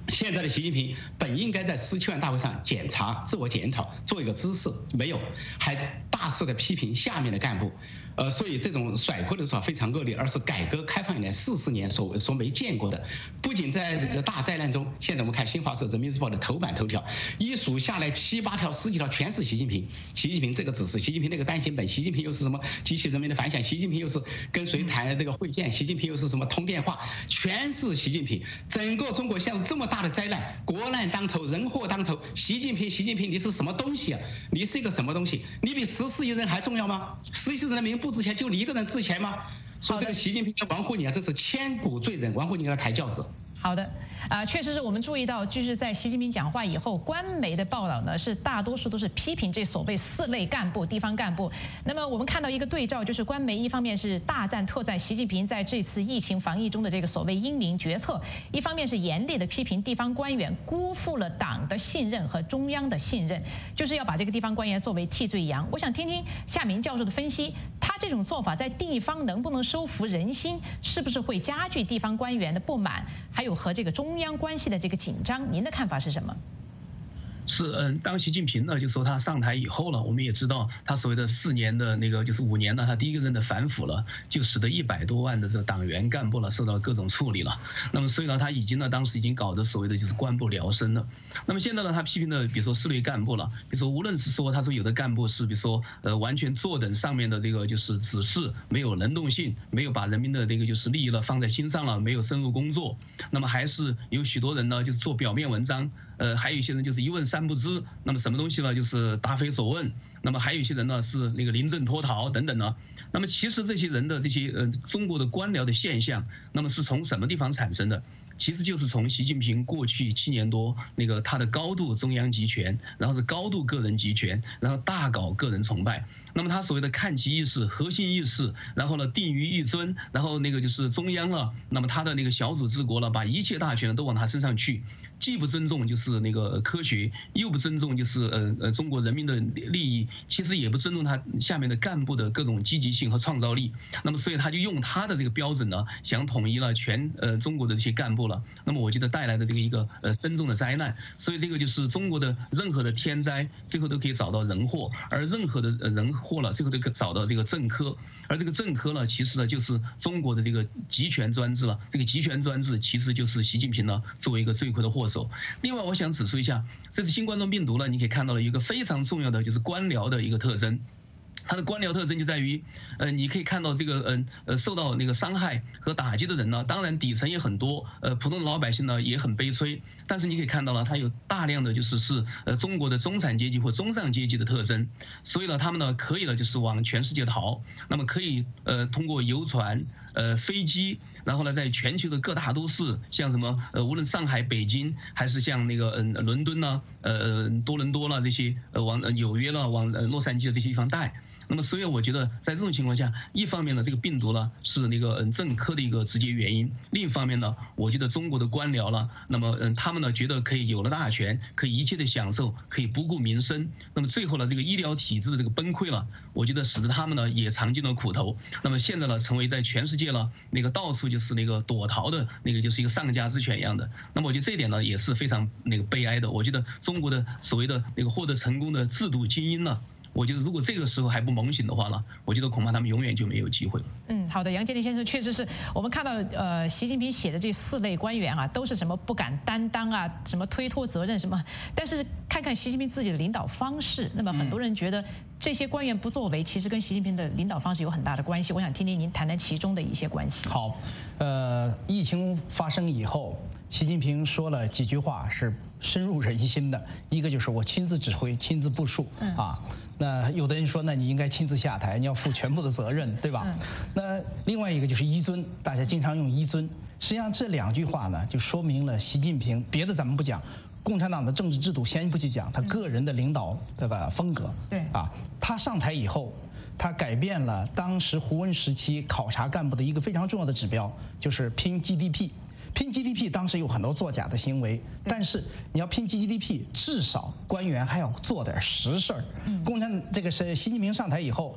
现在的习近平本应该在十七万大会上检查、自我检讨，做一个姿势，没有，还大肆的批评下面的干部，呃，所以这种甩锅的做法非常恶劣，而是改革开放以来四十年所所没见过的。不仅在这个大灾难中，现在我们看新华社、人民日报的头版头条，一数下来七八条、十几条全是习近平，习近平这个指示，习近平那个单行本，习近平又是什么激起人民的反响，习近平又是跟谁谈这个会见，习近平又是什么通电话，全是习近平。整个中国现在这么大的灾难，国难当头，人祸当头，习近平，习近平，你是什么东西啊？你是一个什么东西？你比十四亿人还重要吗？十四亿人民不值钱，就你一个人值钱吗？说这个习近平要王沪宁啊，这是千古罪人，王沪宁给他抬轿子。
好的，啊、呃，确实是我们注意到，就是在习近平讲话以后，官媒的报道呢是大多数都是批评这所谓四类干部、地方干部。那么我们看到一个对照，就是官媒一方面是大赞特赞习近平在这次疫情防疫中的这个所谓英明决策，一方面是严厉的批评地方官员辜负了党的信任和中央的信任，就是要把这个地方官员作为替罪羊。我想听听夏明教授的分析，他这种做法在地方能不能收服人心，是不是会加剧地方官员的不满，还有和这个中央关系的这个紧张，您的看法是什么？
是，嗯，当习近平呢，就说他上台以后了，我们也知道他所谓的四年的那个就是五年呢，他第一个任的反腐了，就使得一百多万的这个党员干部了受到各种处理了。那么所以呢，他已经呢当时已经搞得所谓的就是官不聊生了。那么现在呢，他批评的比如说四类干部了，比如说无论是说他说有的干部是比如说呃完全坐等上面的这个就是指示，没有能动性，没有把人民的这个就是利益了放在心上了，没有深入工作。那么还是有许多人呢就是做表面文章。呃，还有一些人就是一问三不知，那么什么东西呢？就是答非所问。那么还有一些人呢是那个临阵脱逃等等呢。那么其实这些人的这些呃中国的官僚的现象，那么是从什么地方产生的？其实就是从习近平过去七年多那个他的高度中央集权，然后是高度个人集权，然后大搞个人崇拜。那么他所谓的看齐意识、核心意识，然后呢定于一尊，然后那个就是中央了，那么他的那个小组治国了，把一切大权都往他身上去，既不尊重就是那个科学，又不尊重就是呃呃中国人民的利益，其实也不尊重他下面的干部的各种积极性和创造力。那么所以他就用他的这个标准呢，想统一了全呃中国的这些干部了。那么我觉得带来的这个一个呃深重的灾难。所以这个就是中国的任何的天灾，最后都可以找到人祸，而任何的人祸了，最后都可以找到这个政科。而这个政科呢，其实呢就是中国的这个集权专制了。这个集权专制其实就是习近平呢作为一个罪魁的祸首。另外，我想指出一下，这次新冠状病毒呢，你可以看到了一个非常重要的就是官僚的一个特征。它的官僚特征就在于，呃，你可以看到这个，嗯，呃，受到那个伤害和打击的人呢，当然底层也很多，呃，普通的老百姓呢也很悲催。但是你可以看到了，它有大量的就是是呃中国的中产阶级或中上阶级的特征。所以呢，他们呢可以呢就是往全世界逃，那么可以呃通过游船、呃飞机，然后呢在全球的各大都市，像什么呃无论上海、北京，还是像那个嗯伦敦呢，呃多伦多了这些，呃往纽约了，往呃洛杉矶的这些地方带。那么，所以我觉得在这种情况下，一方面呢，这个病毒呢是那个嗯政科的一个直接原因；另一方面呢，我觉得中国的官僚了，那么嗯他们呢觉得可以有了大权，可以一切的享受，可以不顾民生。那么最后呢，这个医疗体制的这个崩溃了，我觉得使得他们呢也尝尽了苦头。那么现在呢，成为在全世界了那个到处就是那个躲逃的那个就是一个丧家之犬一样的。那么我觉得这一点呢也是非常那个悲哀的。我觉得中国的所谓的那个获得成功的制度精英呢。我觉得，如果这个时候还不猛醒的话呢，我觉得恐怕他们永远就没有机会了。
嗯，好的，杨洁篪先生，确实是我们看到，呃，习近平写的这四类官员啊，都是什么不敢担当啊，什么推脱责任什么。但是看看习近平自己的领导方式，那么很多人觉得这些官员不作为，其实跟习近平的领导方式有很大的关系。我想听听您谈谈其中的一些关系。
好，呃，疫情发生以后，习近平说了几句话是深入人心的，一个就是我亲自指挥、亲自部署啊。那有的人说，那你应该亲自下台，你要负全部的责任，对吧？那另外一个就是依尊，大家经常用依尊。实际上这两句话呢，就说明了习近平，别的咱们不讲，共产党的政治制度先不去讲，他个人的领导这个风格。对啊，他上台以后，他改变了当时胡温时期考察干部的一个非常重要的指标，就是拼 G D P。拼 G D P 当时有很多作假的行为，但是你要拼 G D P， 至少官员还要做点实事儿。共产这个是习近平上台以后，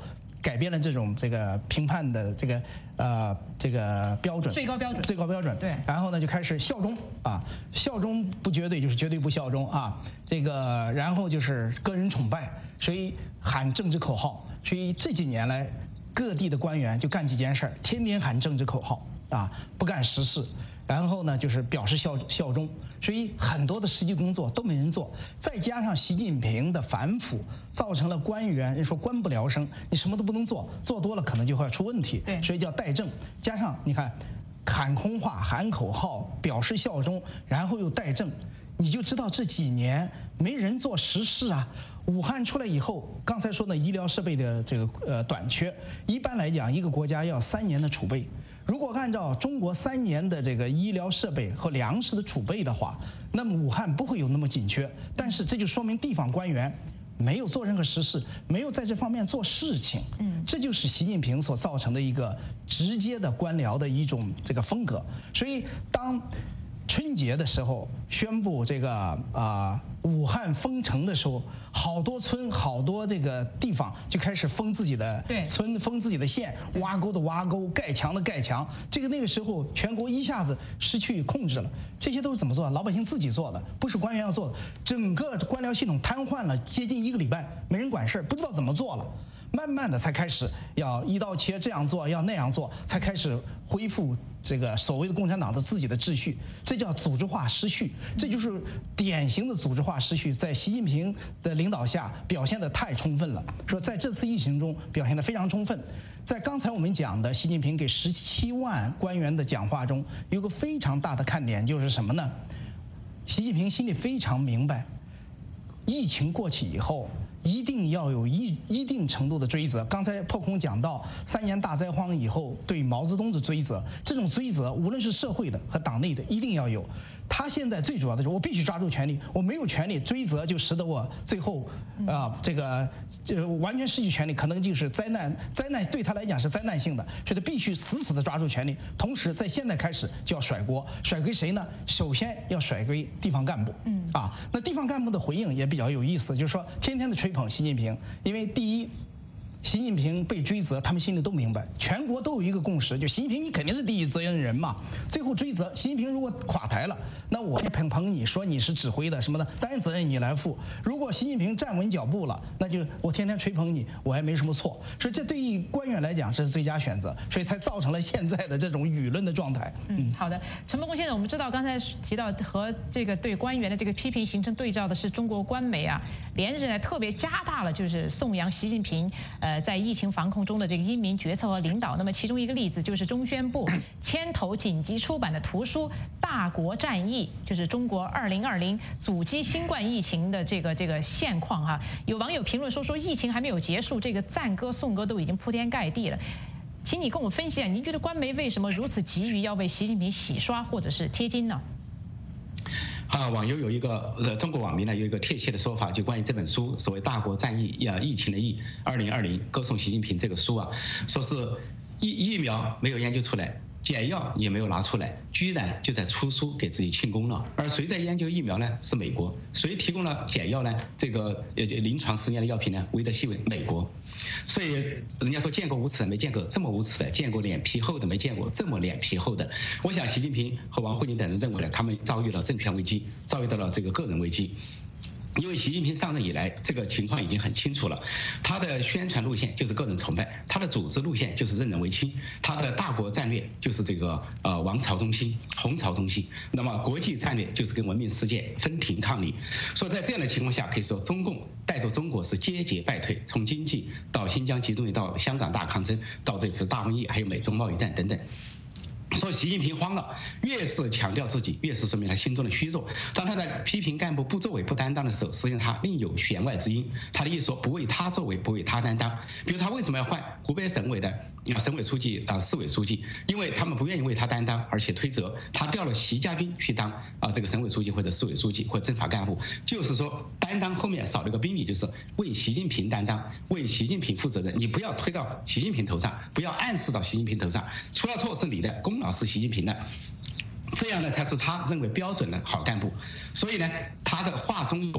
改变了这种这个评判的这个呃这个标准，
最高标准，
最高标准。
对。
然后呢，就开始效忠啊，效忠不绝对就是绝对不效忠啊。这个然后就是个人崇拜，所以喊政治口号。所以这几年来，各地的官员就干几件事儿，天天喊政治口号啊，不干实事。然后呢，就是表示效效忠，所以很多的实际工作都没人做。再加上习近平的反腐，造成了官员人说官不聊生，你什么都不能做，做多了可能就会出问题。
对，
所以叫怠政。加上你看，喊空话、喊口号、表示效忠，然后又怠政，你就知道这几年没人做实事啊。武汉出来以后，刚才说的医疗设备的这个呃短缺，一般来讲，一个国家要三年的储备。如果按照中国三年的这个医疗设备和粮食的储备的话，那么武汉不会有那么紧缺。但是这就说明地方官员没有做任何实事，没有在这方面做事情。嗯，这就是习近平所造成的一个直接的官僚的一种这个风格。所以当春节的时候宣布这个啊、呃、武汉封城的时候，好多村好多这个地方就开始封自己的村，封自己的县，挖沟的挖沟，盖墙的盖墙。这个那个时候全国一下子失去控制了。这些都是怎么做？老百姓自己做的，不是官员要做的。整个官僚系统瘫痪了接近一个礼拜，没人管事儿，不知道怎么做了。慢慢的才开始要一刀切，这样做要那样做，才开始恢复这个所谓的共产党的自己的秩序，这叫组织化失序，这就是典型的组织化失序，在习近平的领导下表现得太充分了。说在这次疫情中表现得非常充分。在刚才我们讲的习近平给十七万官员的讲话中，有个非常大的看点就是什么呢？习近平心里非常明白，疫情过去以后，一定要有一一定程度的追责。刚才破空讲到三年大灾荒以后对毛泽东的追责，这种追责无论是社会的和党内的一定要有。他现在最主要的是我必须抓住权力，我没有权力追责就使得我最后啊、呃、这个这完全失去权力，可能就是灾难。灾难对他来讲是灾难性的，所以他必须死死的抓住权力。同时在现在开始就要甩锅，甩给谁呢？首先要甩给地方干部。嗯啊，那地方干部的回应也比较有意思，就是说天天的吹捧习近平，因为第一，习近平被追责，他们心里都明白，全国都有一个共识，就习近平你肯定是第一责任人嘛。最后追责，习近平如果垮台了，那我也捧捧你，说你是指挥的什么的，当然责任你来负。如果习近平站稳脚步了，那就我天天吹捧你，我也没什么错。所以这对于官员来讲是最佳选择，所以才造成了现在的这种舆论的状态。
嗯，好的，陈伯公先生，我们知道刚才提到和这个对官员的这个批评形成对照的是中国官媒啊，连日呢特别加大了就是颂扬习近平呃在疫情防控中的这个英明决策和领导。那么其中一个例子就是中宣部牵头紧急出版的图书《大国战役》，就是中国二零二零阻击新冠疫情的这个这个现况哈。有网友评论说说疫情还没有结束，这个赞歌颂歌都已经铺天盖地了。请你跟我分析一下，您觉得官媒为什么如此急于要为习近平洗刷或者是贴金呢？
啊，网友有一个呃，中国网民呢有一个贴切的说法，就关于这本书，所谓“大国战役”呀，疫情的疫，二零二零歌颂习近平这个书啊，说是疫疫苗没有研究出来，解药也没有拿出来，居然就在出书给自己庆功了。而谁在研究疫苗呢？是美国。谁提供了解药呢？这个呃临床实验的药品呢？维德西韦，美国。所以人家说见过无耻的没见过这么无耻的，见过脸皮厚的没见过这么脸皮厚的。我想习近平和王沪宁等人认为呢，他们遭遇了政权危机，遭遇到了这个个人危机。因为习近平上任以来，这个情况已经很清楚了。他的宣传路线就是个人崇拜，他的组织路线就是任人唯亲，他的大国战略就是这个呃王朝中心、红朝中心。那么国际战略就是跟文明世界分庭抗礼。所以在这样的情况下，可以说中共带着中国是节节败退，从经济到新疆集中营，到香港大抗争，到这次大瘟疫，还有美中贸易战等等。所以习近平慌了，越是强调自己，越是说明他心中的虚弱。当他在批评干部不作为、不担当的时候，实际上他另有弦外之音。他的意思说，不为他作为，不为他担当。比如他为什么要换湖北省委的啊省委书记啊市委书记？因为他们不愿意为他担当，而且推责他调了习家军去当啊这个省委书记或者市委书记或者政法干部，就是说担当后面少了个宾语，就是为习近平担当，为习近平负责任。你不要推到习近平头上，不要暗示到习近平头上，出了错是你的，功劳是习近平的。这样呢才是他认为标准的好干部。所以呢他的话中有话，在这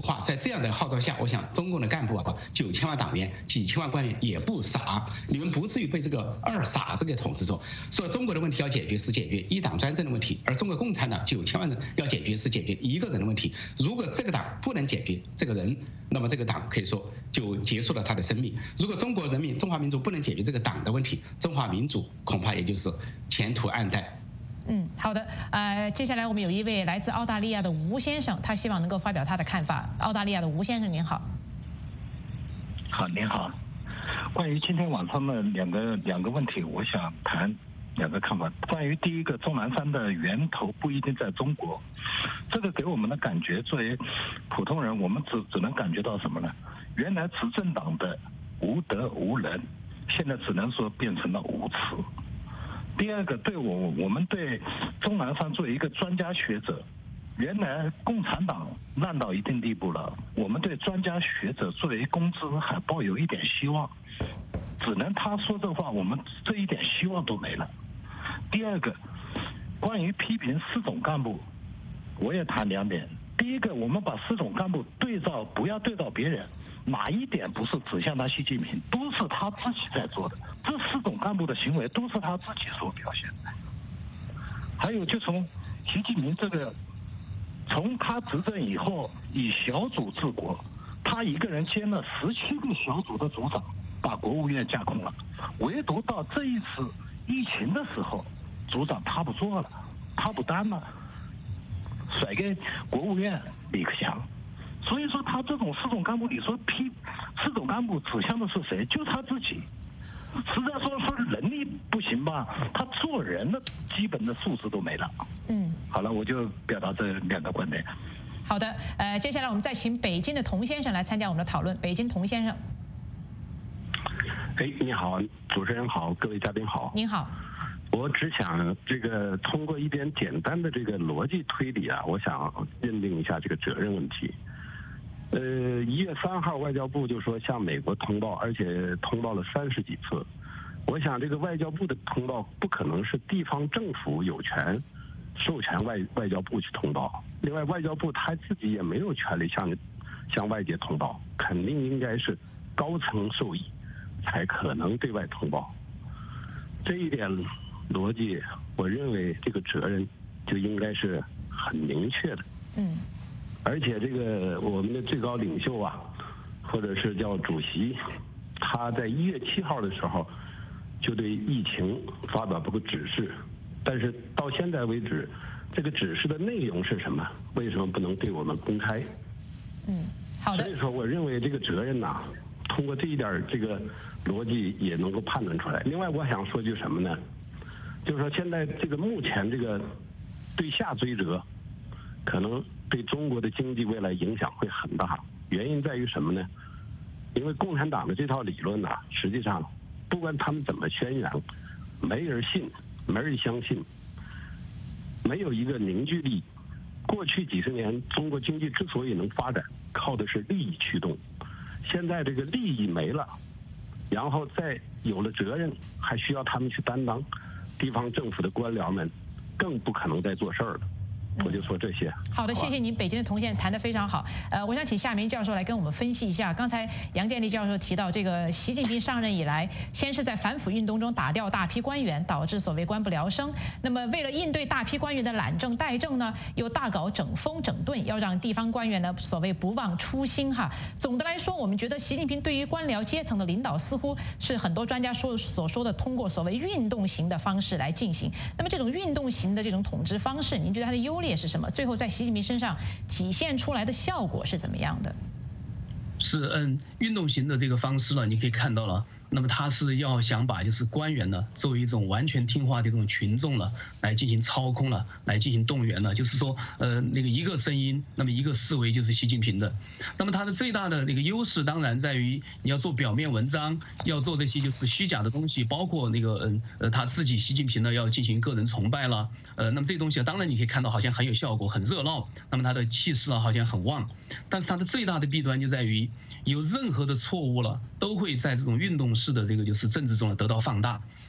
这样的号召下，我想中共的干部啊，九千万党员、几千万官员也不傻，你们不至于被这个二傻子给统治住。说中国的问题要解决是解决一党专政的问题，而中国共产党九千万人要解决是解决一个人的问题。如果这个党不能解决这个人，那么这个党可以说就结束了他的生命。如果中国人民、中华民族不能解决这个党的问题，中华民族恐怕也就是前途暗淡。
嗯，好的，呃，接下来我们有一位来自澳大利亚的吴先生，他希望能够发表他的看法。澳大利亚的吴先生，您好。
好，您好。关于今天晚上的两个两个问题，我想谈两个看法。关于第一个，钟南山的源头不一定在中国，这个给我们的感觉，作为普通人，我们只只能感觉到什么呢？原来执政党的无德无能，现在只能说变成了无耻。第二个，对我我们对钟南山作为一个专家学者，原来共产党烂到一定地步了，我们对专家学者作为公知还抱有一点希望，只能他说这话，我们这一点希望都没了。第二个，关于批评四种干部，我也谈两点。第一个，我们把四种干部对照，不要对照别人，哪一点不是指向他习近平，都是他自己在做的。这四种干部的行为都是他自己所表现的。还有，就从习近平这个，从他执政以后以小组治国，他一个人兼了十七个小组的组长，把国务院架空了。唯独到这一次疫情的时候，组长他不做了，他不担了，甩给国务院李克强。所以说他这种四种干部，你说批四种干部指向的是谁？就他自己。实在说说能力不行吧，他做人的基本的素质都没了。
嗯，
好了，我就表达这两个观点。
好的，呃，接下来我们再请北京的童先生来参加我们的讨论。北京童先生，
哎，你好，主持人好，各位嘉宾好。
您好。
我只想这个通过一点简单的这个逻辑推理啊，我想认定一下这个责任问题。呃，一月三号，外交部就说向美国通报，而且通报了三十几次。我想这个外交部的通报不可能是地方政府有权授权外外交部去通报。另外，外交部他自己也没有权利向向外界通报，肯定应该是高层授意才可能对外通报。这一点逻辑，我认为这个责任就应该是很明确的。
嗯。
而且这个我们的最高领袖啊，或者是叫主席，他在一月七号的时候就对疫情发表过指示，但是到现在为止，这个指示的内容是什么？为什么不能对我们公开？
嗯，好的。
所以说，我认为这个责任呐、啊，通过这一点这个逻辑也能够判断出来。另外，我想说句什么呢？就是说，现在这个目前这个对下追责，可能对中国的经济未来影响会很大。原因在于什么呢？因为共产党的这套理论呐、啊，实际上不管他们怎么宣扬，没人信，没人相信，没有一个凝聚力。过去几十年，中国经济之所以能发展，靠的是利益驱动。现在这个利益没了，然后再有了责任，还需要他们去担当。地方政府的官僚们更不可能再做事儿了。我就说这些。
好的，谢谢您，北京的童先生谈得非常好。呃，我想请夏明教授来跟我们分析一下。刚才杨建立教授提到，这个习近平上任以来，先是在反腐运动中打掉大批官员，导致所谓官不聊生。那么为了应对大批官员的懒政怠政呢，又大搞整风整顿，要让地方官员呢所谓不忘初心哈。总的来说，我们觉得习近平对于官僚阶层的领导，似乎是很多专家说所说的通过所谓运动型的方式来进行。那么这种运动型的这种统治方式，您觉得它的优劣是什么？最后在习近平身上体现出来的效果是怎么样的？
是嗯，运动型的这个方式呢，你可以看到了。那么他是要想把就是官员呢作为一种完全听话的这种群众呢来进行操控了，来进行动员了，就是说呃那个一个声音，那么一个思维就是习近平的。那么他的最大的那个优势当然在于你要做表面文章，要做这些就是虚假的东西，包括那个嗯呃他自己习近平呢要进行个人崇拜了，呃那么这些东西当然你可以看到好像很有效果，很热闹，那么他的气势啊好像很旺，但是他的最大的弊端就在于有任何的错误了都会在这种运动式的这个就是政治中得到放大，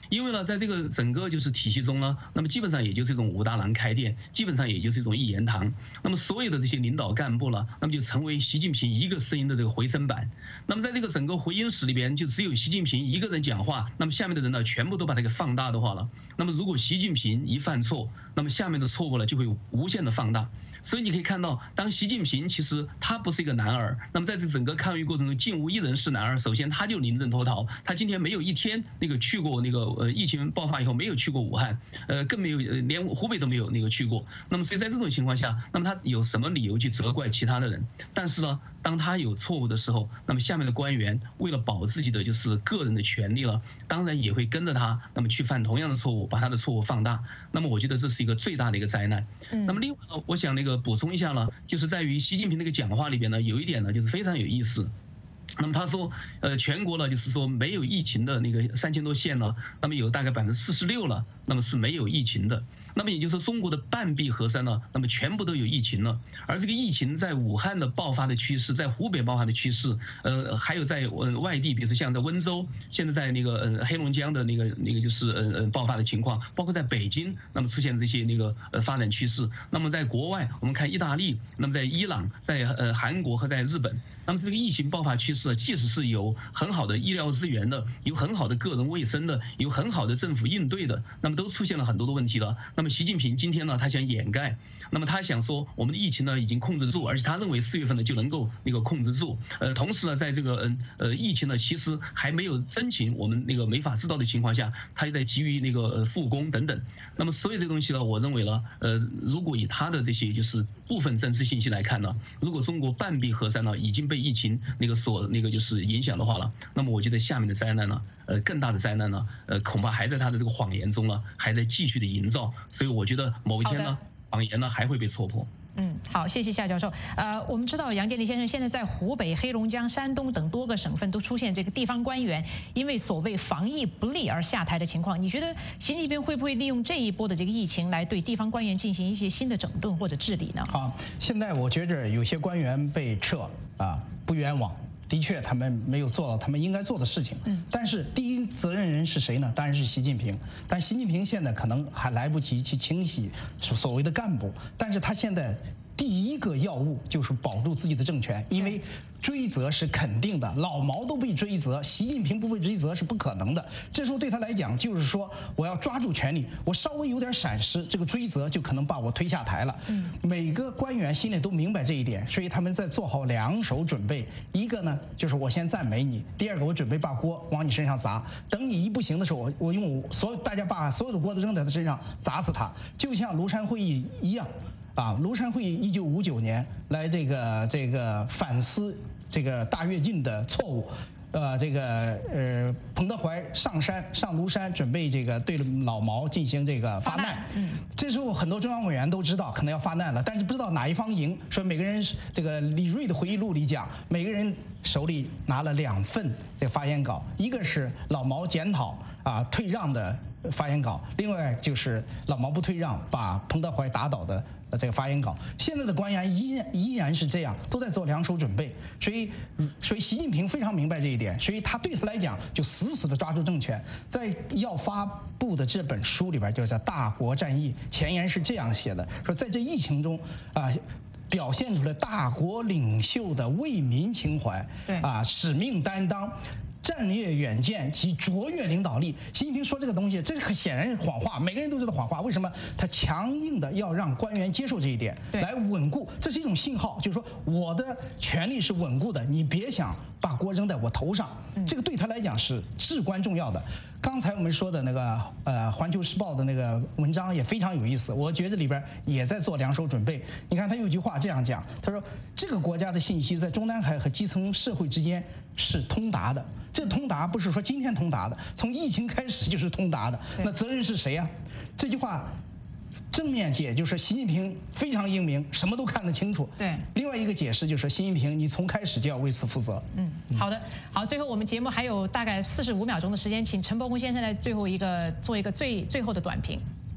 因为呢，在这个整个就是体系中呢，那么基本上也就是一种武大郎开店，基本上也就是一种一言堂。那么所有的这些领导干部呢，那么就成为习近平一个声音的这个回声板。那么在这个整个回音室里边，就只有习近平一个人讲话，那么下面的人呢，全部都把它给放大的话了。那么如果习近平一犯错，那么下面的错误呢就会无限的放大。所以你可以看到，当习近平其实他不是一个男儿，那么在这整个抗疫过程中，竟无一人是男儿。首先他就临阵脱逃，他今天没有一天那个去过那个呃疫情爆发以后没有去过武汉，呃更没有连湖北都没有那个去过。那么所以在这种情况下，那么他有什么理由去责怪其他的人？但是呢，当他有错误的时候，那么下面的官员为了保自己的就是个人的权利了，当然也会跟着他，那么去犯同样的错误，把他的错误放大。那么我觉得这是一个最大的一个灾难。那么另外呢，我想那个补充一下呢，就是在于习近平那个讲话里边呢，有一点呢就是非常有意思。那么他说，呃，全国呢就是说没有疫情的那个三千多县呢，那么有大概百分之四十六了，那么是没有疫情的。那么也就是说，中国的半壁河山呢，那么全部都有疫情了。而这个疫情在武汉的爆发的趋势，在湖北爆发的趋势，呃，还有在呃外地，比如说像在温州，现在在那个呃黑龙江的那个那个就是呃呃爆发的情况，包括在北京，那么出现这些那个呃发展趋势。那么在国外，我们看意大利，那么在伊朗，在呃韩国和在日本。那么这个疫情爆发趋势，即使是有很好的医疗资源的，有很好的个人卫生的，有很好的政府应对的，那么都出现了很多的问题了。那么习近平今天呢，他想掩盖，那么他想说我们的疫情呢已经控制住，而且他认为四月份呢就能够那个控制住。呃，同时呢，在这个嗯呃疫情呢其实还没有真情，我们那个没法知道的情况下，他也在急于那个呃复工等等。那么所有这个东西呢，我认为呢，呃，如果以他的这些就是部分政治信息来看呢，如果中国半壁河山呢已经被疫情那个所那个就是影响的话了，那么我觉得下面的灾难呢，呃，更大的灾难呢，呃，恐怕还在他的这个谎言中呢，还在继续的营造。所以我觉得某一天呢，谎言呢还会被戳破。
嗯，好，谢谢夏教授。呃，我们知道杨建立先生现在在湖北、黑龙江、山东等多个省份都出现这个地方官员因为所谓防疫不力而下台的情况。你觉得习近平会不会利用这一波的这个疫情来对地方官员进行一些新的整顿或者治理呢？
好，现在我觉着有些官员被撤啊，不冤枉。的确，他们没有做到他们应该做的事情。嗯，但是第一责任人是谁呢？当然是习近平。但习近平现在可能还来不及去清洗所谓的干部，但是他现在第一个要务就是保住自己的政权，因为追责是肯定的，老毛都被追责，习近平不被追责是不可能的。这时候对他来讲，就是说我要抓住权力，我稍微有点闪失，这个追责就可能把我推下台了。嗯，每个官员心里都明白这一点，所以他们在做好两手准备。一个呢，就是我先赞美你；第二个，我准备把锅往你身上砸。等你一不行的时候，我我用我所有大家把所有的锅都扔在他身上，砸死他，就像庐山会议一样。啊，庐山会议一九五九年来这个这个反思这个大跃进的错误，呃，这个呃彭德怀上山上庐山准备这个对老毛进行这个发难，嗯，这时候很多中央委员都知道可能要发难了，但是不知道哪一方赢。说每个人这个李锐的回忆录里讲，每个人手里拿了两份这个发言稿，一个是老毛检讨啊退让的发言稿，另外就是老毛不退让把彭德怀打倒的这个发言稿。现在的官员依然依然是这样，都在做两手准备。所以，所以习近平非常明白这一点，所以他对他来讲就死死的抓住政权。在要发布的这本书里边，就叫《大国战役》，前言是这样写的：说在这疫情中啊。表现出了大国领袖的为民情怀，对啊，使命担当、战略远见及卓越领导力。习近平说这个东西，这是很显然是谎话，每个人都知道谎话。为什么？他强硬的要让官员接受这一点，来稳固，这是一种信号，就是说我的权力是稳固的，你别想把锅扔在我头上。这个对他来讲是至关重要的。刚才我们说的那个呃《环球时报》的那个文章也非常有意思，我觉得里边也在做两手准备。你看他有句话这样讲，他说这个国家的信息在中南海和基层社会之间是通达的。这个通达不是说今天通达的，从疫情开始就是通达的。那责任是谁呀？这句话正面解就是习近平非常英明，什么都看得清楚。对。另外一个解释就是习近平，你从开始就要为此负责。
嗯，好的，好，最后我们节目还有大概四十五秒钟的时间，请陈伯公先生来最后一个做一个最最后的短评。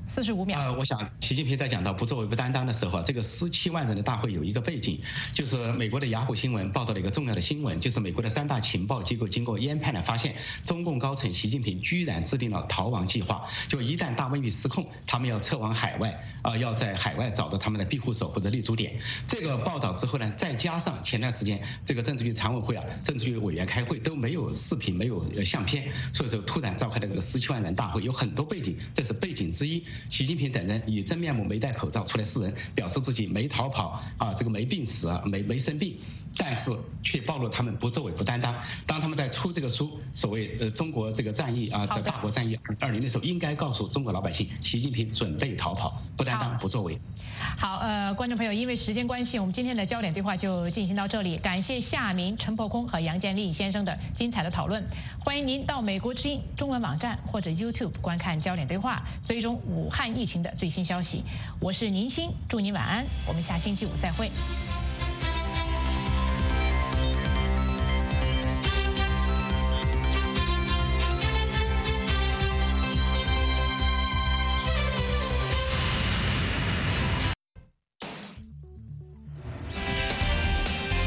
四十五秒。
呃，我想习近平在讲到不作为不担当的时候，这个十七万人的大会有一个背景，就是美国的雅虎新闻报道了一个重要的新闻，就是美国的三大情报机构经过研判呢，发现中共高层习近平居然制定了逃亡计划，就一旦大瘟疫失控，他们要撤往海外，啊、呃，要在海外找到他们的庇护所或者立足点。这个报道之后呢，再加上前段时间这个政治局常委会啊，政治局委员开会都没有视频，没有相片，所以说突然召开了这个十七万人大会，有很多背景，这是背景之一。习近平等人以真面目没戴口罩出来示人，表示自己没逃跑啊，这个没病死啊，没没生病，但是却暴露他们不作为不担当。当他们在出这个书，所谓呃中国这个战役啊，在大国战役二零的时候，应该告诉中国老百姓，习近平准备逃跑，不担当，不作为。
好，呃，观众朋友，因为时间关系，我们今天的焦点对话就进行到这里。感谢夏明、陈伯空和杨建立先生的精彩的讨论。欢迎您到美国之音中文网站或者 YouTube 观看焦点对话，追踪武汉疫情的最新消息。我是宁鑫，祝您晚安，我们下星期五再会。